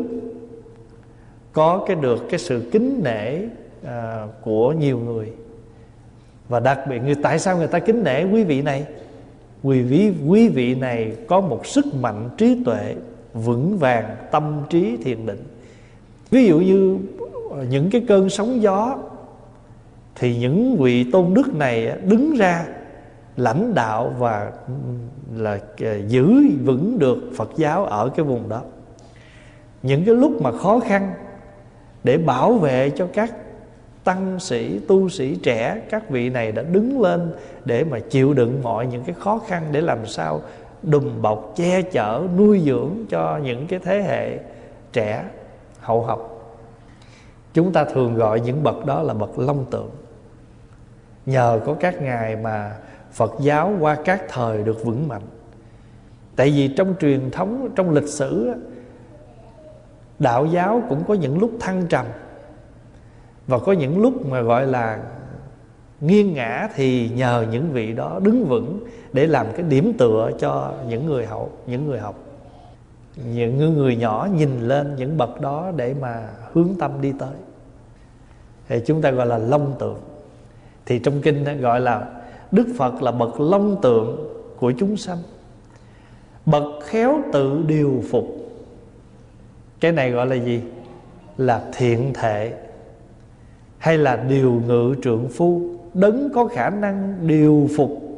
có được cái sự kính nể của nhiều người. Và đặc biệt tại sao người ta kính nể quý vị này? Vì quý vị này có một sức mạnh trí tuệ vững vàng, tâm trí thiền định. Ví dụ như những cái cơn sóng gió thì những vị tôn đức này đứng ra lãnh đạo và là giữ vững được Phật giáo ở cái vùng đó. Những cái lúc mà khó khăn, để bảo vệ cho các tăng sĩ, tu sĩ trẻ, các vị này đã đứng lên để mà chịu đựng mọi những cái khó khăn, để làm sao đùm bọc, che chở, nuôi dưỡng cho những cái thế hệ trẻ hậu học. Chúng ta thường gọi những bậc đó là bậc long tượng. Nhờ có các ngài mà Phật giáo qua các thời được vững mạnh. Tại vì trong truyền thống, trong lịch sử, đạo giáo cũng có những lúc thăng trầm và có những lúc mà gọi là nghiêng ngã, thì nhờ những vị đó đứng vững để làm cái điểm tựa cho những người học. Những người nhỏ nhìn lên những bậc đó để mà hướng tâm đi tới, thì chúng ta gọi là long tượng. Thì trong kinh gọi là Đức Phật là bậc long tượng của chúng sanh, bậc khéo tự điều phục. Cái này gọi là gì? Là thiện thệ, hay là điều ngự trượng phu, đấng có khả năng điều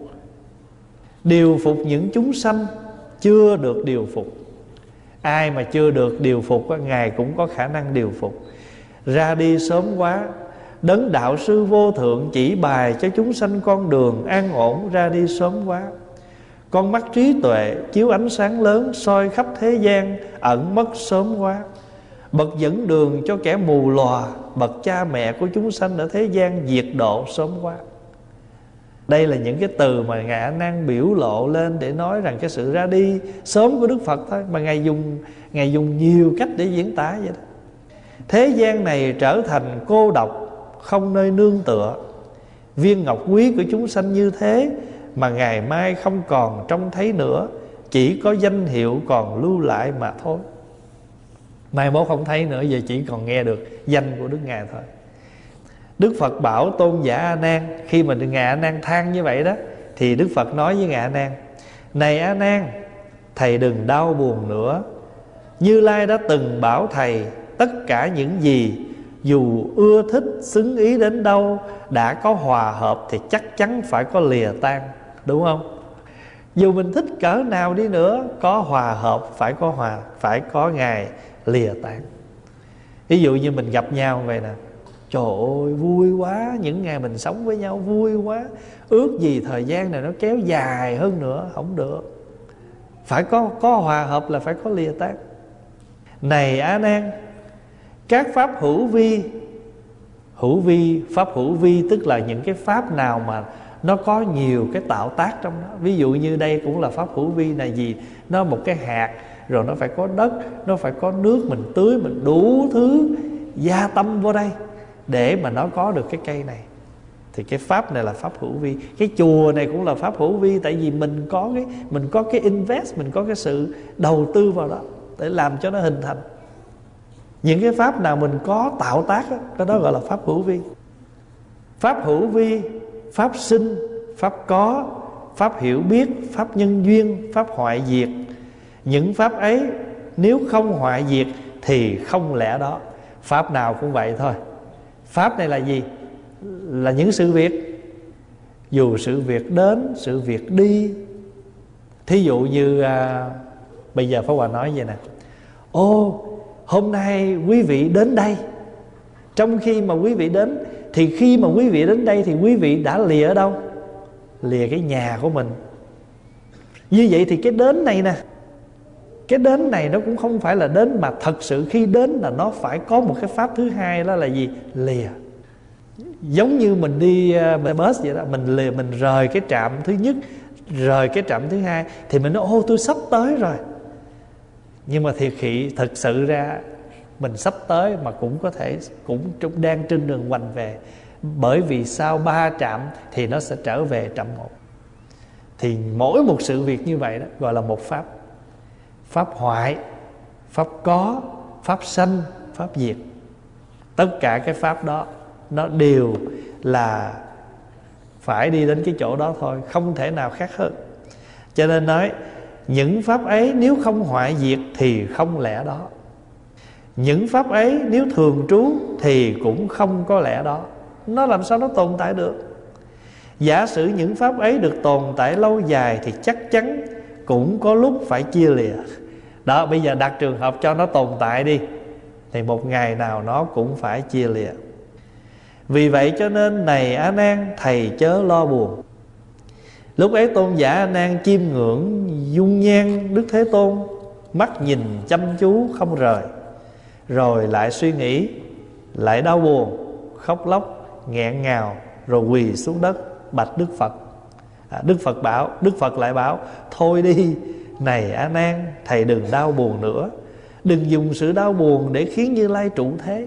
phục những chúng sanh chưa được điều phục. Ai mà chưa được điều phục, ngài cũng có khả năng điều phục. Ra đi sớm quá, đấng đạo sư vô thượng chỉ bài cho chúng sanh con đường an ổn, ra đi sớm quá. Con mắt trí tuệ chiếu ánh sáng lớn, soi khắp thế gian, ẩn mất sớm quá. Bậc dẫn đường cho kẻ mù lòa, bậc cha mẹ của chúng sanh ở thế gian, diệt độ sớm quá. Đây là những cái từ mà Ngài A Nan biểu lộ lên để nói rằng cái sự ra đi sớm của Đức Phật thôi, mà Ngài dùng nhiều cách để diễn tả vậy đó. Thế gian này trở thành cô độc, không nơi nương tựa. Viên ngọc quý của chúng sanh như thế mà ngày mai không còn trông thấy nữa, chỉ có danh hiệu còn lưu lại mà thôi. Mai mốt không thấy nữa, giờ chỉ còn nghe được danh của Đức Ngài thôi. Đức Phật bảo tôn giả A Nan, khi mà Ngài A Nan than như vậy đó, thì Đức Phật nói với Ngài A Nan: này A Nan, thầy đừng đau buồn nữa. Như Lai đã từng bảo thầy, tất cả những gì dù ưa thích xứng ý đến đâu, đã có hòa hợp thì chắc chắn phải có lìa tan, đúng không? Dù mình thích cỡ nào đi nữa, có hòa hợp phải có ngày lìa tan. Ví dụ như mình gặp nhau vậy nè, trời ơi vui quá, những ngày mình sống với nhau vui quá, ước gì thời gian này nó kéo dài hơn nữa, không được. Phải có hòa hợp là phải có lìa tan. Này A Nan, các pháp hữu vi, pháp hữu vi tức là những cái pháp nào mà nó có nhiều cái tạo tác trong đó. Ví dụ như đây cũng là pháp hữu vi là gì? Nó một cái hạt, rồi nó phải có đất, nó phải có nước mình tưới, mình đủ thứ gia tâm vô đây để mà nó có được cái cây này. Thì cái pháp này là pháp hữu vi. Cái chùa này cũng là pháp hữu vi, tại vì mình có cái invest, mình có cái sự đầu tư vào đó để làm cho nó hình thành. Những cái pháp nào mình có tạo tác đó, cái đó gọi là pháp hữu vi. Pháp hữu vi, pháp sinh, pháp có, pháp hiểu biết, pháp nhân duyên, pháp hoại diệt. Những pháp ấy nếu không hoại diệt thì không lẽ đó. Pháp nào cũng vậy thôi. Pháp này là gì? Là những sự việc. Dù sự việc đến, sự việc đi. Thí dụ như bây giờ Pháp Hòa nói vậy nè: ô, hôm nay quý vị đến đây. Trong khi mà quý vị đến, thì khi mà quý vị đến đây thì quý vị đã lìa ở đâu? Lìa cái nhà của mình. Như vậy thì cái đến này nè, cái đến này nó cũng không phải là đến, mà thật sự khi đến là nó phải có một cái pháp thứ hai, đó là gì? Lìa. Giống như mình đi bus vậy đó, mình rời cái trạm thứ nhất, rời cái trạm thứ hai, thì mình nói ô tôi sắp tới rồi. Nhưng mà thật sự ra mình sắp tới mà cũng có thể cũng đang trên đường hoành về. Bởi vì sau 3 trạm thì nó sẽ trở về trạm 1. Thì mỗi một sự việc như vậy đó gọi là một pháp. Pháp hoại, pháp có, pháp sanh, pháp diệt. Tất cả cái pháp đó nó đều là phải đi đến cái chỗ đó thôi, không thể nào khác hơn. Cho nên nói những pháp ấy nếu không hoại diệt thì không lẽ đó. Những pháp ấy nếu thường trú thì cũng không có lẽ đó. Nó làm sao nó tồn tại được? Giả sử những pháp ấy được tồn tại lâu dài thì chắc chắn cũng có lúc phải chia lìa. Đó, bây giờ đặt trường hợp cho nó tồn tại đi, thì một ngày nào nó cũng phải chia lìa. Vì vậy cho nên này A Nan, thầy chớ lo buồn. Lúc ấy tôn giả A Nan chiêm ngưỡng dung nhan Đức Thế Tôn, mắt nhìn chăm chú không rời. Rồi lại suy nghĩ, lại đau buồn, khóc lóc, nghẹn ngào, rồi quỳ xuống đất bạch Đức Phật. Đức Phật lại bảo: thôi đi, này A Nan, thầy đừng đau buồn nữa. Đừng dùng sự đau buồn để khiến Như Lai trụ thế.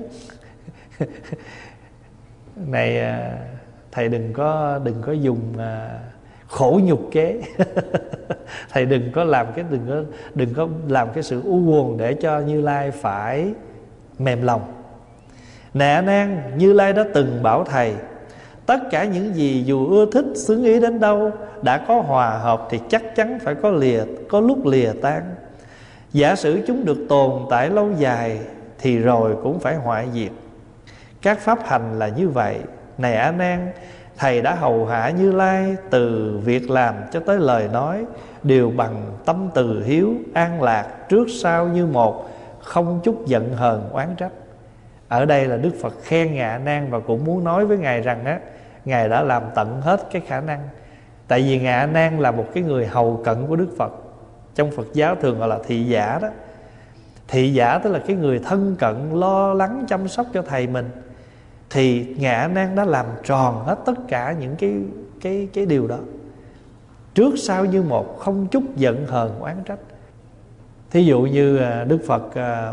Này thầy đừng có dùng khổ nhục kế. Thầy đừng có làm cái sự u buồn để cho Như Lai phải mềm lòng. Nè A Nan, Như Lai đã từng bảo thầy: tất cả những gì dù ưa thích xứng ý đến đâu, đã có hòa hợp thì chắc chắn phải có lúc lìa tan. Giả sử chúng được tồn tại lâu dài thì rồi cũng phải hoại diệt. Các pháp hành là như vậy. Này A Nan, thầy đã hầu hạ Như Lai từ việc làm cho tới lời nói, đều bằng tâm từ hiếu, an lạc, trước sau như một, không chút giận hờn oán trách. Ở đây là Đức Phật khen Ngài A Nan, và cũng muốn nói với Ngài rằng á, Ngài đã làm tận hết cái khả năng. Tại vì Ngài A Nan là một cái người hầu cận của Đức Phật. Trong Phật giáo thường gọi là thị giả đó. Thị giả tức là cái người thân cận, lo lắng chăm sóc cho thầy mình. Thì Ngài A Nan đã làm tròn hết tất cả những cái điều đó, trước sau như một, không chút giận hờn oán trách. Thí dụ như Đức Phật,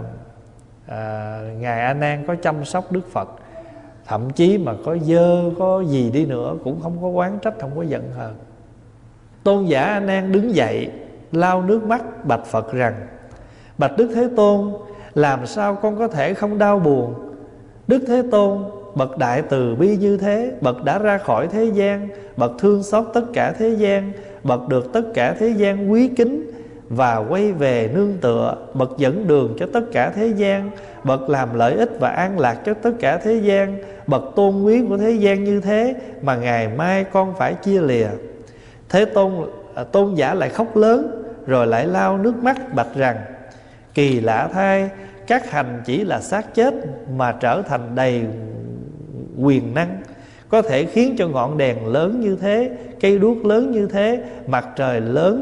Ngài A Nan có chăm sóc Đức Phật, thậm chí mà có dơ có gì đi nữa cũng không có oán trách, không có giận hờn. Tôn giả A Nan đứng dậy, lau nước mắt bạch Phật rằng: bạch Đức Thế Tôn, làm sao con có thể không đau buồn? Đức Thế Tôn, bậc đại từ bi như thế, bậc đã ra khỏi thế gian, bậc thương xót tất cả thế gian, bậc được tất cả thế gian quý kính và quay về nương tựa, bậc dẫn đường cho tất cả thế gian, bậc làm lợi ích và an lạc cho tất cả thế gian, bậc tôn quý của thế gian như thế, mà ngày mai con phải chia lìa. Thế Tôn giả lại khóc lớn, rồi lại lau nước mắt bạch rằng: kỳ lạ thay, các hành chỉ là xác chết mà trở thành đầy quyền năng, có thể khiến cho ngọn đèn lớn như thế, cây đuốc lớn như thế, mặt trời lớn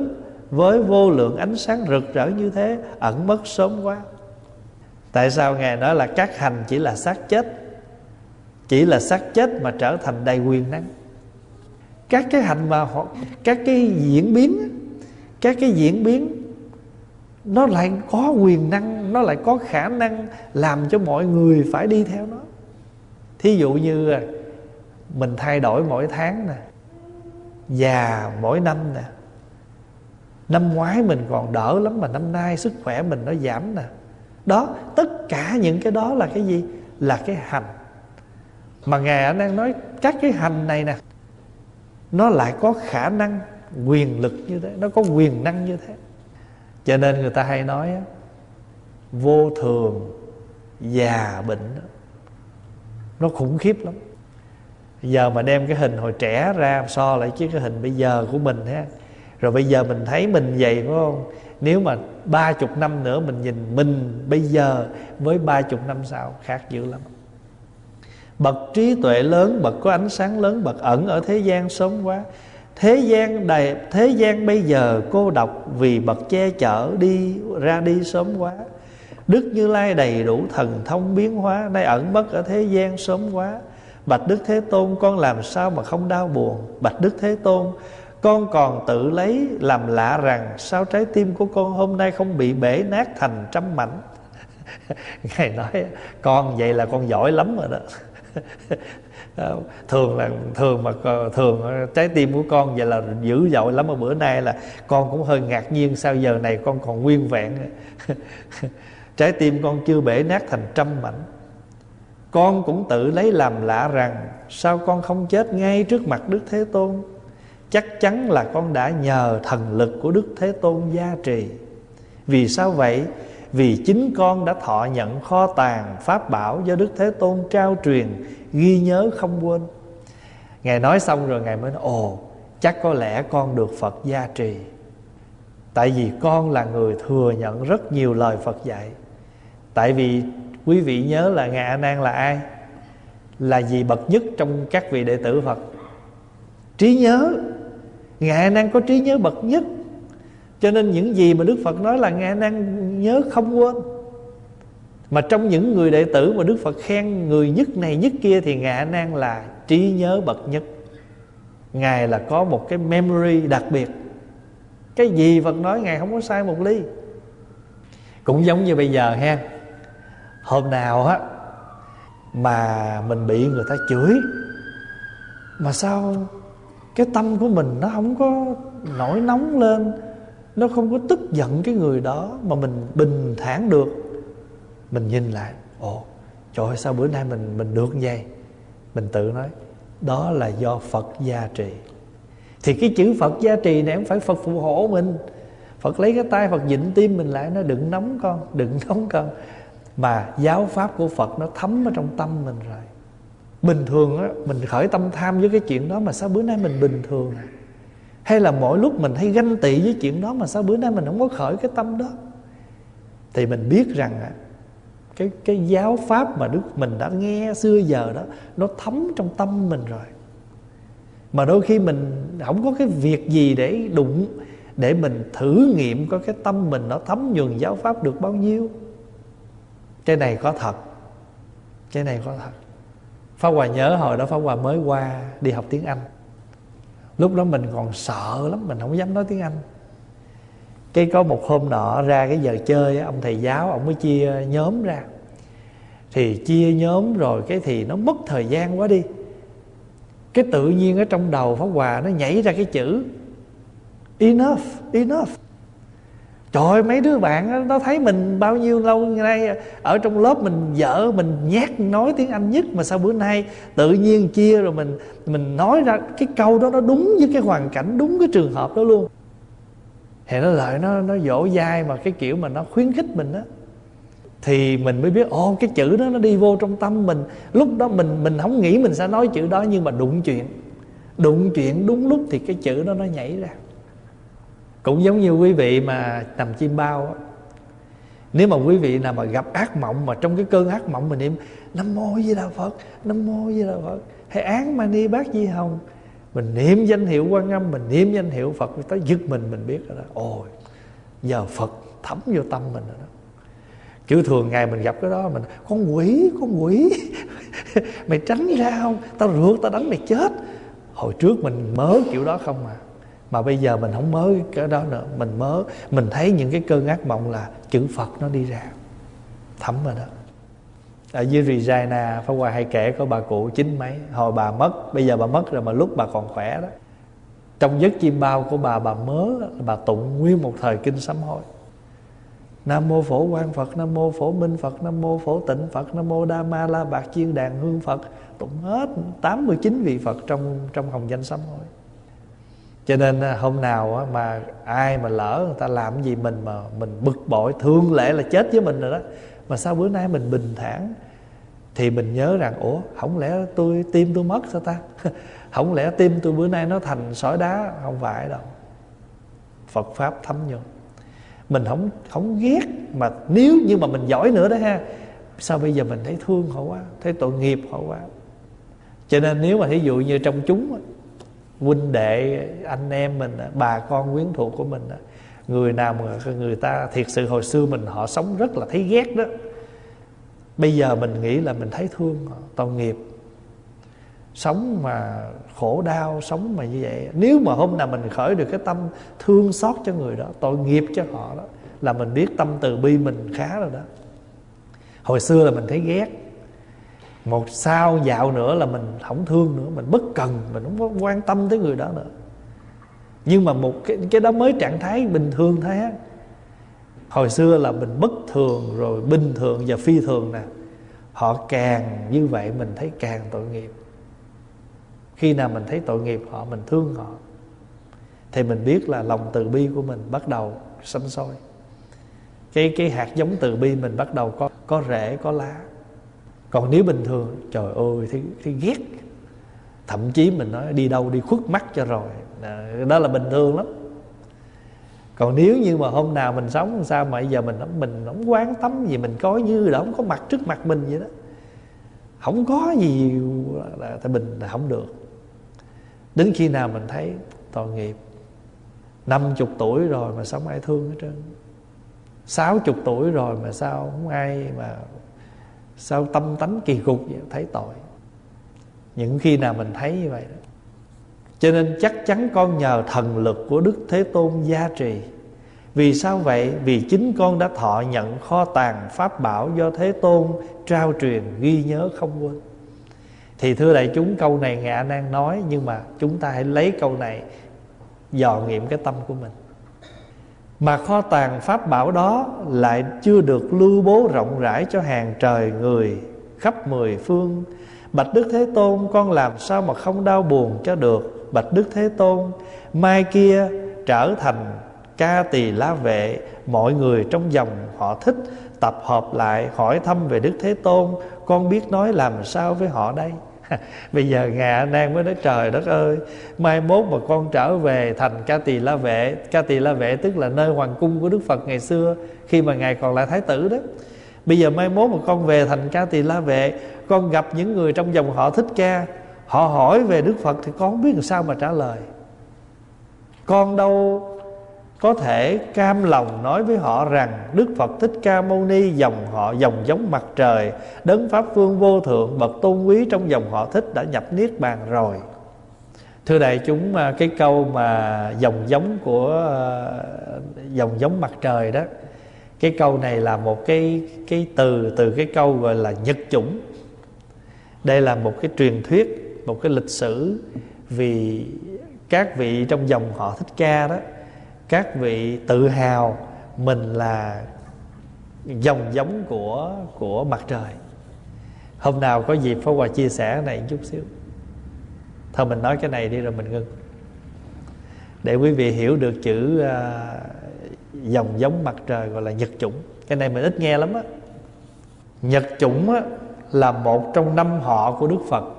với vô lượng ánh sáng rực rỡ như thế ẩn mất sớm quá. Tại sao Ngài nói là các hành chỉ là xác chết? Chỉ là xác chết mà trở thành đầy quyền năng. Các cái hành mà các cái diễn biến nó lại có quyền năng, nó lại có khả năng làm cho mọi người phải đi theo nó. Thí dụ như mình thay đổi mỗi tháng nè, già mỗi năm nè. Năm ngoái mình còn đỡ lắm mà năm nay sức khỏe mình nó giảm nè. Đó, tất cả những cái đó là cái gì? Là cái hành. Mà Ngài đang nói các cái hành này nè, nó lại có khả năng, quyền lực như thế, nó có quyền năng như thế. Cho nên người ta hay nói vô thường, già, bệnh, nó khủng khiếp lắm. Giờ mà đem cái hình hồi trẻ ra so lại với cái hình bây giờ của mình ha, rồi bây giờ mình thấy mình vậy phải không? Nếu mà 30 năm nữa mình nhìn mình bây giờ với 30 năm sau khác dữ lắm. Bậc trí tuệ lớn, bậc có ánh sáng lớn, bậc ẩn ở thế gian sớm quá. Thế gian bây giờ cô độc vì bậc che chở ra đi sớm quá. Đức Như Lai đầy đủ thần thông biến hóa, nay ẩn mất ở thế gian sớm quá. Bạch Đức Thế Tôn, con làm sao mà không đau buồn? Bạch Đức Thế Tôn, con còn tự lấy làm lạ rằng sao trái tim của con hôm nay không bị bể nát thành trăm mảnh. Ngài nói con vậy là con giỏi lắm rồi đó. Thường trái tim của con vậy là dữ dội lắm. Mà bữa nay là con cũng hơi ngạc nhiên, sao giờ này con còn nguyên vẹn. Trái tim con chưa bể nát thành trăm mảnh. Con cũng tự lấy làm lạ rằng sao con không chết ngay trước mặt Đức Thế Tôn. Chắc chắn là con đã nhờ thần lực của Đức Thế Tôn gia trì. Vì sao vậy? Vì chính con đã thọ nhận kho tàng pháp bảo do Đức Thế Tôn trao truyền, ghi nhớ không quên. Ngài nói xong rồi Ngài mới nói chắc có lẽ con được Phật gia trì. Tại vì con là người thừa nhận rất nhiều lời Phật dạy. Tại vì quý vị nhớ là Ngài A Nan là ai? Là gì bậc nhất trong các vị đệ tử Phật? Trí nhớ. Ngài A Nan có trí nhớ bậc nhất. Cho nên những gì mà Đức Phật nói là Ngài A Nan nhớ không quên. Mà trong những người đệ tử mà Đức Phật khen người nhất này nhất kia thì Ngài A Nan là trí nhớ bậc nhất. Ngài là có một cái memory đặc biệt. Cái gì Phật nói Ngài không có sai một ly. Cũng giống như bây giờ ha, hôm nào á mà mình bị người ta chửi, mà sao cái tâm của mình nó không có nổi nóng lên, nó không có tức giận cái người đó, mà mình bình thản được. Mình nhìn lại, trời ơi, sao bữa nay mình được như vậy? Mình tự nói đó là do Phật gia trì. Thì cái chữ Phật gia trì này không phải Phật phù hộ mình. Phật lấy cái tay Phật vịn tim mình lại, nó đừng nóng con, đừng nóng con. Mà giáo pháp của Phật nó thấm ở trong tâm mình rồi. Bình thường á, mình khởi tâm tham với cái chuyện đó, mà sao bữa nay mình bình thường? Hay là mỗi lúc mình hay ganh tị với chuyện đó, mà sao bữa nay mình không có khởi cái tâm đó? Thì mình biết rằng cái giáo pháp mà mình đã nghe xưa giờ đó, nó thấm trong tâm mình rồi. Mà đôi khi mình không có cái việc gì để đụng, để mình thử nghiệm coi cái tâm mình nó thấm nhuần giáo pháp được bao nhiêu. Cái này có thật. Cái này có thật. Pháp Hòa nhớ hồi đó Pháp Hòa mới qua đi học tiếng Anh. Lúc đó mình còn sợ lắm, mình không dám nói tiếng Anh. Cái có một hôm nọ ra cái giờ chơi, ông thầy giáo ông mới chia nhóm ra. Thì chia nhóm rồi cái thì nó mất thời gian quá đi. Cái tự nhiên ở trong đầu Pháp Hòa nó nhảy ra cái chữ enough, enough. Trời ơi, mấy đứa bạn nó thấy mình bao nhiêu lâu nay ở trong lớp mình dở, mình nhát nói tiếng Anh nhất, mà sao bữa nay tự nhiên chia rồi mình nói ra cái câu đó, nó đúng với cái hoàn cảnh, đúng cái trường hợp đó luôn. Thì nó lại nó dỗ dai mà cái kiểu mà nó khuyến khích mình đó. Thì mình mới biết cái chữ đó nó đi vô trong tâm mình. Lúc đó mình không nghĩ mình sẽ nói chữ đó, nhưng mà đụng chuyện đúng lúc thì cái chữ đó nó nhảy ra. Cũng giống như quý vị mà nằm chim bao á, nếu mà quý vị nào mà gặp ác mộng, mà trong cái cơn ác mộng mình niệm Nam Mô Di Đà Phật, Nam Mô Di Đà Phật, hay Án Mani Bát Di Hồng, Mình niệm danh hiệu Quan Âm, mình niệm danh hiệu Phật, tới giật mình biết rồi đó. Ôi, giờ Phật thấm vô tâm mình rồi đó. Chứ thường ngày mình gặp cái đó mình con quỷ mày tránh ra không, tao rượt tao đánh mày chết. Hồi trước mình mớ kiểu đó không mà bây giờ mình không mớ cái đó nữa. Mình thấy những cái cơn ác mộng là chữ Phật nó đi ra, thấm rồi đó. Ở dưới Regina, Pháp Hòa hay kể có bà cụ 9 mấy, hồi bà mất, bây giờ bà mất rồi mà lúc bà còn khỏe đó, trong giấc chim bao của bà mớ, bà tụng nguyên một thời kinh sám hối. Nam mô Phổ Quang Phật, Nam mô Phổ Minh Phật, Nam mô Phổ Tịnh Phật, Nam mô Đa Ma La Bạc Chiên Đàn Hương Phật, tụng hết 89 vị Phật trong hồng danh sám hối. Cho nên hôm nào mà ai mà lỡ người ta làm gì mình mà mình bực bội, thương lệ là chết với mình rồi đó, mà sao bữa nay mình bình thản, thì mình nhớ rằng ủa, không lẽ tim tôi mất sao ta? Không lẽ tim tôi bữa nay nó thành sỏi đá? Không phải đâu. Phật Pháp thấm vô. Mình không ghét, mà nếu như mà mình giỏi nữa đó ha, sao bây giờ mình thấy thương họ quá, thấy tội nghiệp họ quá. Cho nên nếu mà thí dụ như trong chúng, huynh đệ, anh em mình, bà con quyến thuộc của mình, người nào mà người ta thiệt sự hồi xưa họ sống rất là thấy ghét đó, bây giờ mình nghĩ là mình thấy thương họ, tội nghiệp. Sống mà khổ đau, sống mà như vậy, nếu mà hôm nào mình khởi được cái tâm thương xót cho người đó, tội nghiệp cho họ đó, là mình biết tâm từ bi mình khá rồi đó. Hồi xưa là mình thấy ghét, một sao dạo nữa là mình không thương nữa, mình bất cần, mình không có quan tâm tới người đó nữa. Nhưng mà một cái đó mới trạng thái bình thường thôi á. Hồi xưa là mình bất thường, rồi bình thường và phi thường nè. Họ càng như vậy mình thấy càng tội nghiệp. Khi nào mình thấy tội nghiệp họ, mình thương họ, thì mình biết là lòng từ bi của mình bắt đầu sanh sôi. Cái hạt giống từ bi mình bắt đầu có rễ, có lá. Còn nếu bình thường, trời ơi, thì ghét. Thậm chí mình nói đi đâu đi khuất mắt cho rồi. Đó là bình thường lắm. Còn nếu như mà hôm nào mình sống sao mà bây giờ mình không quan tâm gì, mình coi như là không có mặt trước mặt mình vậy đó, không có gì là mình là không được. Đến khi nào mình thấy tội nghiệp, 50 tuổi rồi mà sao không ai thương hết trơn, 60 tuổi rồi mà sao không ai, mà sao tâm tánh kỳ cục vậy, thấy tội. Những khi nào mình thấy như vậy đó. Cho nên chắc chắn con nhờ thần lực của Đức Thế Tôn gia trì. Vì sao vậy? Vì chính con đã thọ nhận kho tàng pháp bảo do Thế Tôn trao truyền, ghi nhớ không quên. Thì thưa đại chúng, câu này Ngài A Nan nói, nhưng mà chúng ta hãy lấy câu này dò nghiệm cái tâm của mình. Mà kho tàng pháp bảo đó lại chưa được lưu bố rộng rãi cho hàng trời người khắp 10 phương. Bạch Đức Thế Tôn, con làm sao mà không đau buồn cho được? Bạch Đức Thế Tôn, mai kia trở thành Ca Tỳ La Vệ, mọi người trong dòng họ thích tập hợp lại hỏi thăm về Đức Thế Tôn, con biết nói làm sao với họ đây? Bây giờ Ngài A Nan mới nói trời đất ơi, mai mốt mà con trở về thành Ca Tỳ La Vệ. Ca Tỳ La Vệ tức là nơi hoàng cung của Đức Phật ngày xưa, khi mà Ngài còn là Thái tử đó. Bây giờ mai mốt mà con về thành Ca Tỳ La Vệ, con gặp những người trong dòng họ Thích Ca, họ hỏi về Đức Phật thì con không biết làm sao mà trả lời. Con đâu có thể cam lòng nói với họ rằng Đức Phật Thích Ca Mâu Ni, dòng họ dòng giống mặt trời, đấng Pháp Vương vô thượng, bậc tôn quý trong dòng họ Thích đã nhập niết bàn rồi. Thưa đại chúng, cái câu mà dòng giống của dòng giống mặt trời đó, cái câu này là một cái từ cái câu gọi là nhật chủng. Đây là một cái truyền thuyết, một cái lịch sử. Vì các vị trong dòng họ Thích Ca đó, các vị tự hào mình là dòng giống của mặt trời. Hôm nào có dịp Pháp Hòa chia sẻ cái này chút xíu. Thôi mình nói cái này đi rồi mình ngưng, để quý vị hiểu được chữ dòng giống mặt trời gọi là nhật chủng. Cái này mình ít nghe lắm á. Nhật chủng á, là một trong 5 họ của Đức Phật.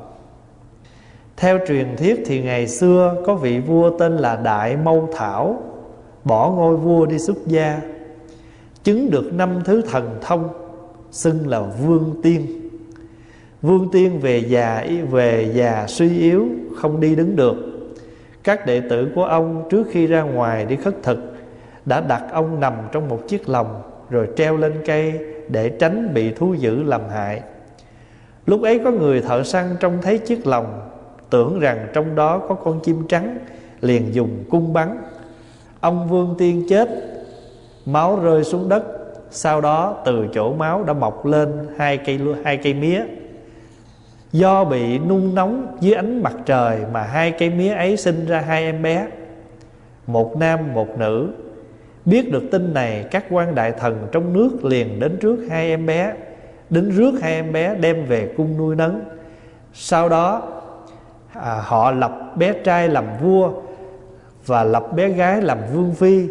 Theo truyền thuyết thì ngày xưa có vị vua tên là Đại Mâu Thảo, bỏ ngôi vua đi xuất gia, chứng được 5 thứ thần thông, xưng là Vương Tiên. Vương Tiên về già suy yếu, không đi đứng được, Các đệ tử của ông trước khi ra ngoài đi khất thực đã đặt ông nằm trong một chiếc lồng, rồi treo lên cây để tránh bị thú dữ làm hại. Lúc ấy có người thợ săn trông thấy chiếc lồng, tưởng rằng trong đó có con chim trắng, liền dùng cung bắn. Ông Vương Tiên chết, máu rơi xuống đất. Sau đó từ chỗ máu đã mọc lên hai cây mía. Do bị nung nóng dưới ánh mặt trời mà hai cây mía ấy sinh ra hai em bé, một nam một nữ. Biết được tin này, các quan đại thần trong nước liền đến rước hai em bé đem về cung nuôi nấng. Sau đó họ lập bé trai làm vua và lập bé gái làm vương phi.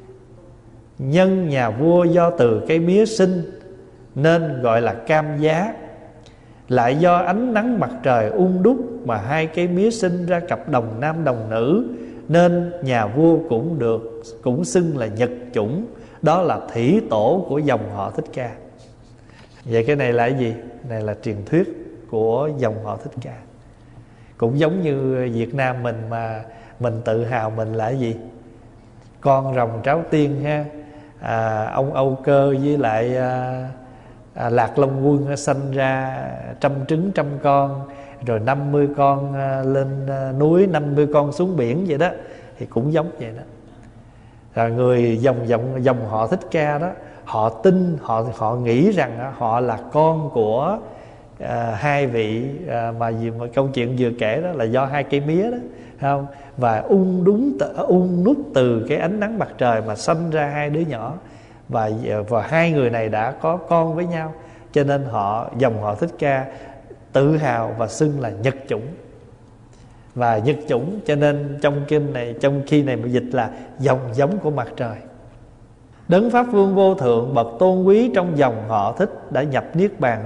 Nhân nhà vua do từ cây mía sinh nên gọi là Cam Giá. Lại do ánh nắng mặt trời đúc mà hai cây mía sinh ra cặp đồng nam đồng nữ, nên nhà vua cũng xưng là Nhật Chủng. Đó là thủy tổ của dòng họ Thích Ca. Vậy cái này là cái gì? Này là truyền thuyết của dòng họ Thích Ca. Cũng giống như Việt Nam mình mà mình tự hào mình là cái gì? Con rồng tráo tiên ha. Ông Âu Cơ với lại Lạc Long Quân sanh ra 100 trứng 100 con, rồi 50 con lên núi, 50 con xuống biển vậy đó. Thì cũng giống vậy đó. Rồi người dòng họ Thích Ca đó, họ tin, họ nghĩ rằng họ là con của hai vị mà câu chuyện vừa kể đó là do hai cây mía đó, không? Và nút từ cái ánh nắng mặt trời mà sanh ra hai đứa nhỏ, và hai người này đã có con với nhau, cho nên dòng họ Thích Ca tự hào và xưng là Nhật Chủng. Và Nhật Chủng cho nên trong kinh này, trong khi này mà dịch là dòng giống của mặt trời. Đấng Pháp Vương vô thượng bậc tôn quý trong dòng họ Thích đã nhập niết bàn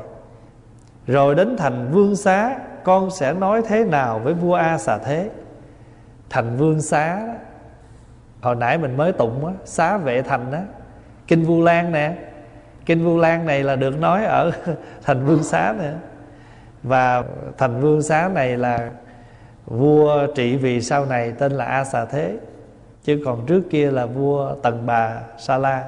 rồi đến thành Vương Xá, con sẽ nói thế nào với vua A Xà Thế. Thành Vương Xá đó, hồi nãy mình mới tụng á, Xá Vệ Thành đó, kinh Vu Lan nè. Kinh Vu Lan này là được nói ở thành Vương Xá nè. Và thành Vương Xá này là vua trị vì sau này tên là A Xà Thế, chứ còn trước kia là vua Tần Bà Sa La.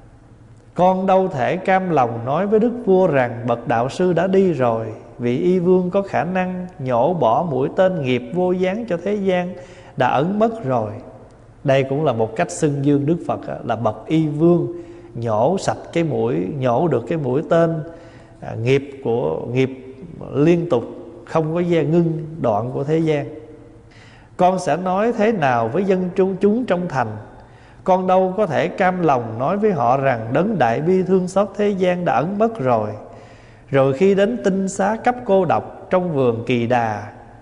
Con đâu thể cam lòng nói với đức vua rằng bậc đạo sư đã đi rồi, vì y vương có khả năng nhổ bỏ mũi tên nghiệp vô gián cho thế gian đã ẩn mất rồi. Đây cũng là một cách xưng dương Đức Phật là bậc y vương, nhổ sạch cái mũi, nhổ được cái mũi tên nghiệp liên tục không có ngưng đoạn của thế gian. Con sẽ nói thế nào với dân chúng trong thành? Con đâu có thể cam lòng nói với họ rằng đấng đại bi thương xót thế gian đã ẩn mất rồi. Rồi khi đến tinh xá cấp cô độc trong vườn Kỳ Đà,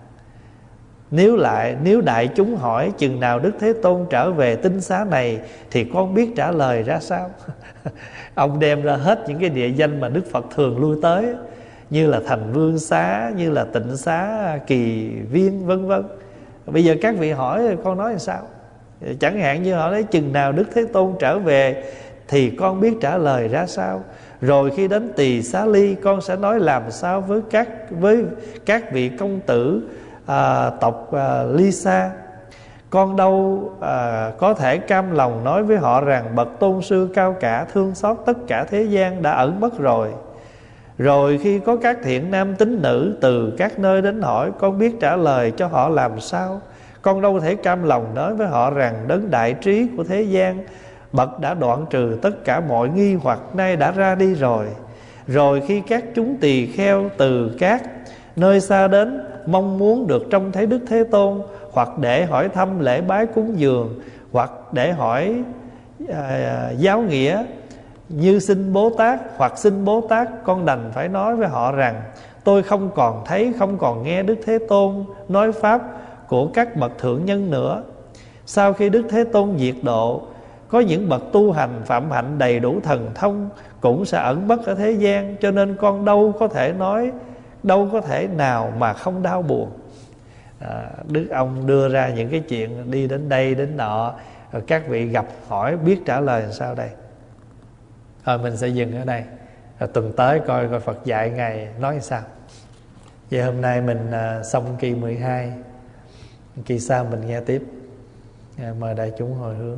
nếu đại chúng hỏi chừng nào Đức Thế Tôn trở về tinh xá này, thì con biết trả lời ra sao? Ông đem ra hết những cái địa danh mà Đức Phật thường lui tới, như là thành Vương Xá, như là tịnh xá, Kỳ Viên, vân vân. Bây giờ các vị hỏi con nói làm sao? Chẳng hạn như họ nói chừng nào Đức Thế Tôn trở về thì con biết trả lời ra sao. Rồi khi đến Tỳ Xá Ly, con sẽ nói làm sao với các vị công tử tộc Ly Sa. Con đâu có thể cam lòng nói với họ rằng bậc tôn sư cao cả thương xót tất cả thế gian đã ẩn mất rồi. Rồi khi có các thiện nam tín nữ từ các nơi đến hỏi, con biết trả lời cho họ làm sao? Con đâu thể cam lòng nói với họ rằng đấng đại trí của thế gian, bậc đã đoạn trừ tất cả mọi nghi hoặc, nay đã ra đi rồi. Rồi khi các chúng tỳ kheo từ các nơi xa đến, mong muốn được trông thấy Đức Thế Tôn, hoặc để hỏi thăm lễ bái cúng dường, hoặc để hỏi giáo nghĩa như xin Bố Tát, hoặc xin Bố Tát, con đành phải nói với họ rằng tôi không còn thấy, không còn nghe Đức Thế Tôn nói pháp của các bậc thượng nhân nữa. Sau khi Đức Thế Tôn diệt độ, có những bậc tu hành phạm hạnh đầy đủ thần thông cũng sẽ ẩn mất ở thế gian, cho nên con đâu có thể nói, đâu có thể nào mà không đau buồn. Đức ông đưa ra những cái chuyện đi đến đây đến nọ, rồi các vị gặp hỏi biết trả lời làm sao đây. Thôi mình sẽ dừng ở đây, rồi tuần tới coi Phật dạy ngày nói sao. Vậy hôm nay mình xong kỳ 12, Kỳ sau mình nghe tiếp. Mời đại chúng hồi hướng.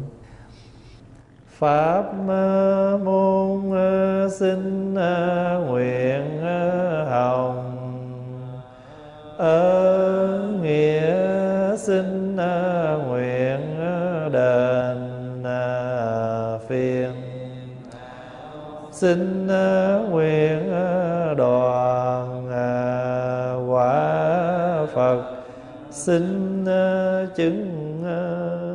Pháp môn xin nguyện hồng, ơn nghĩa xin nguyện đền phiền, xin nguyện đoàn quả Phật, xin chứng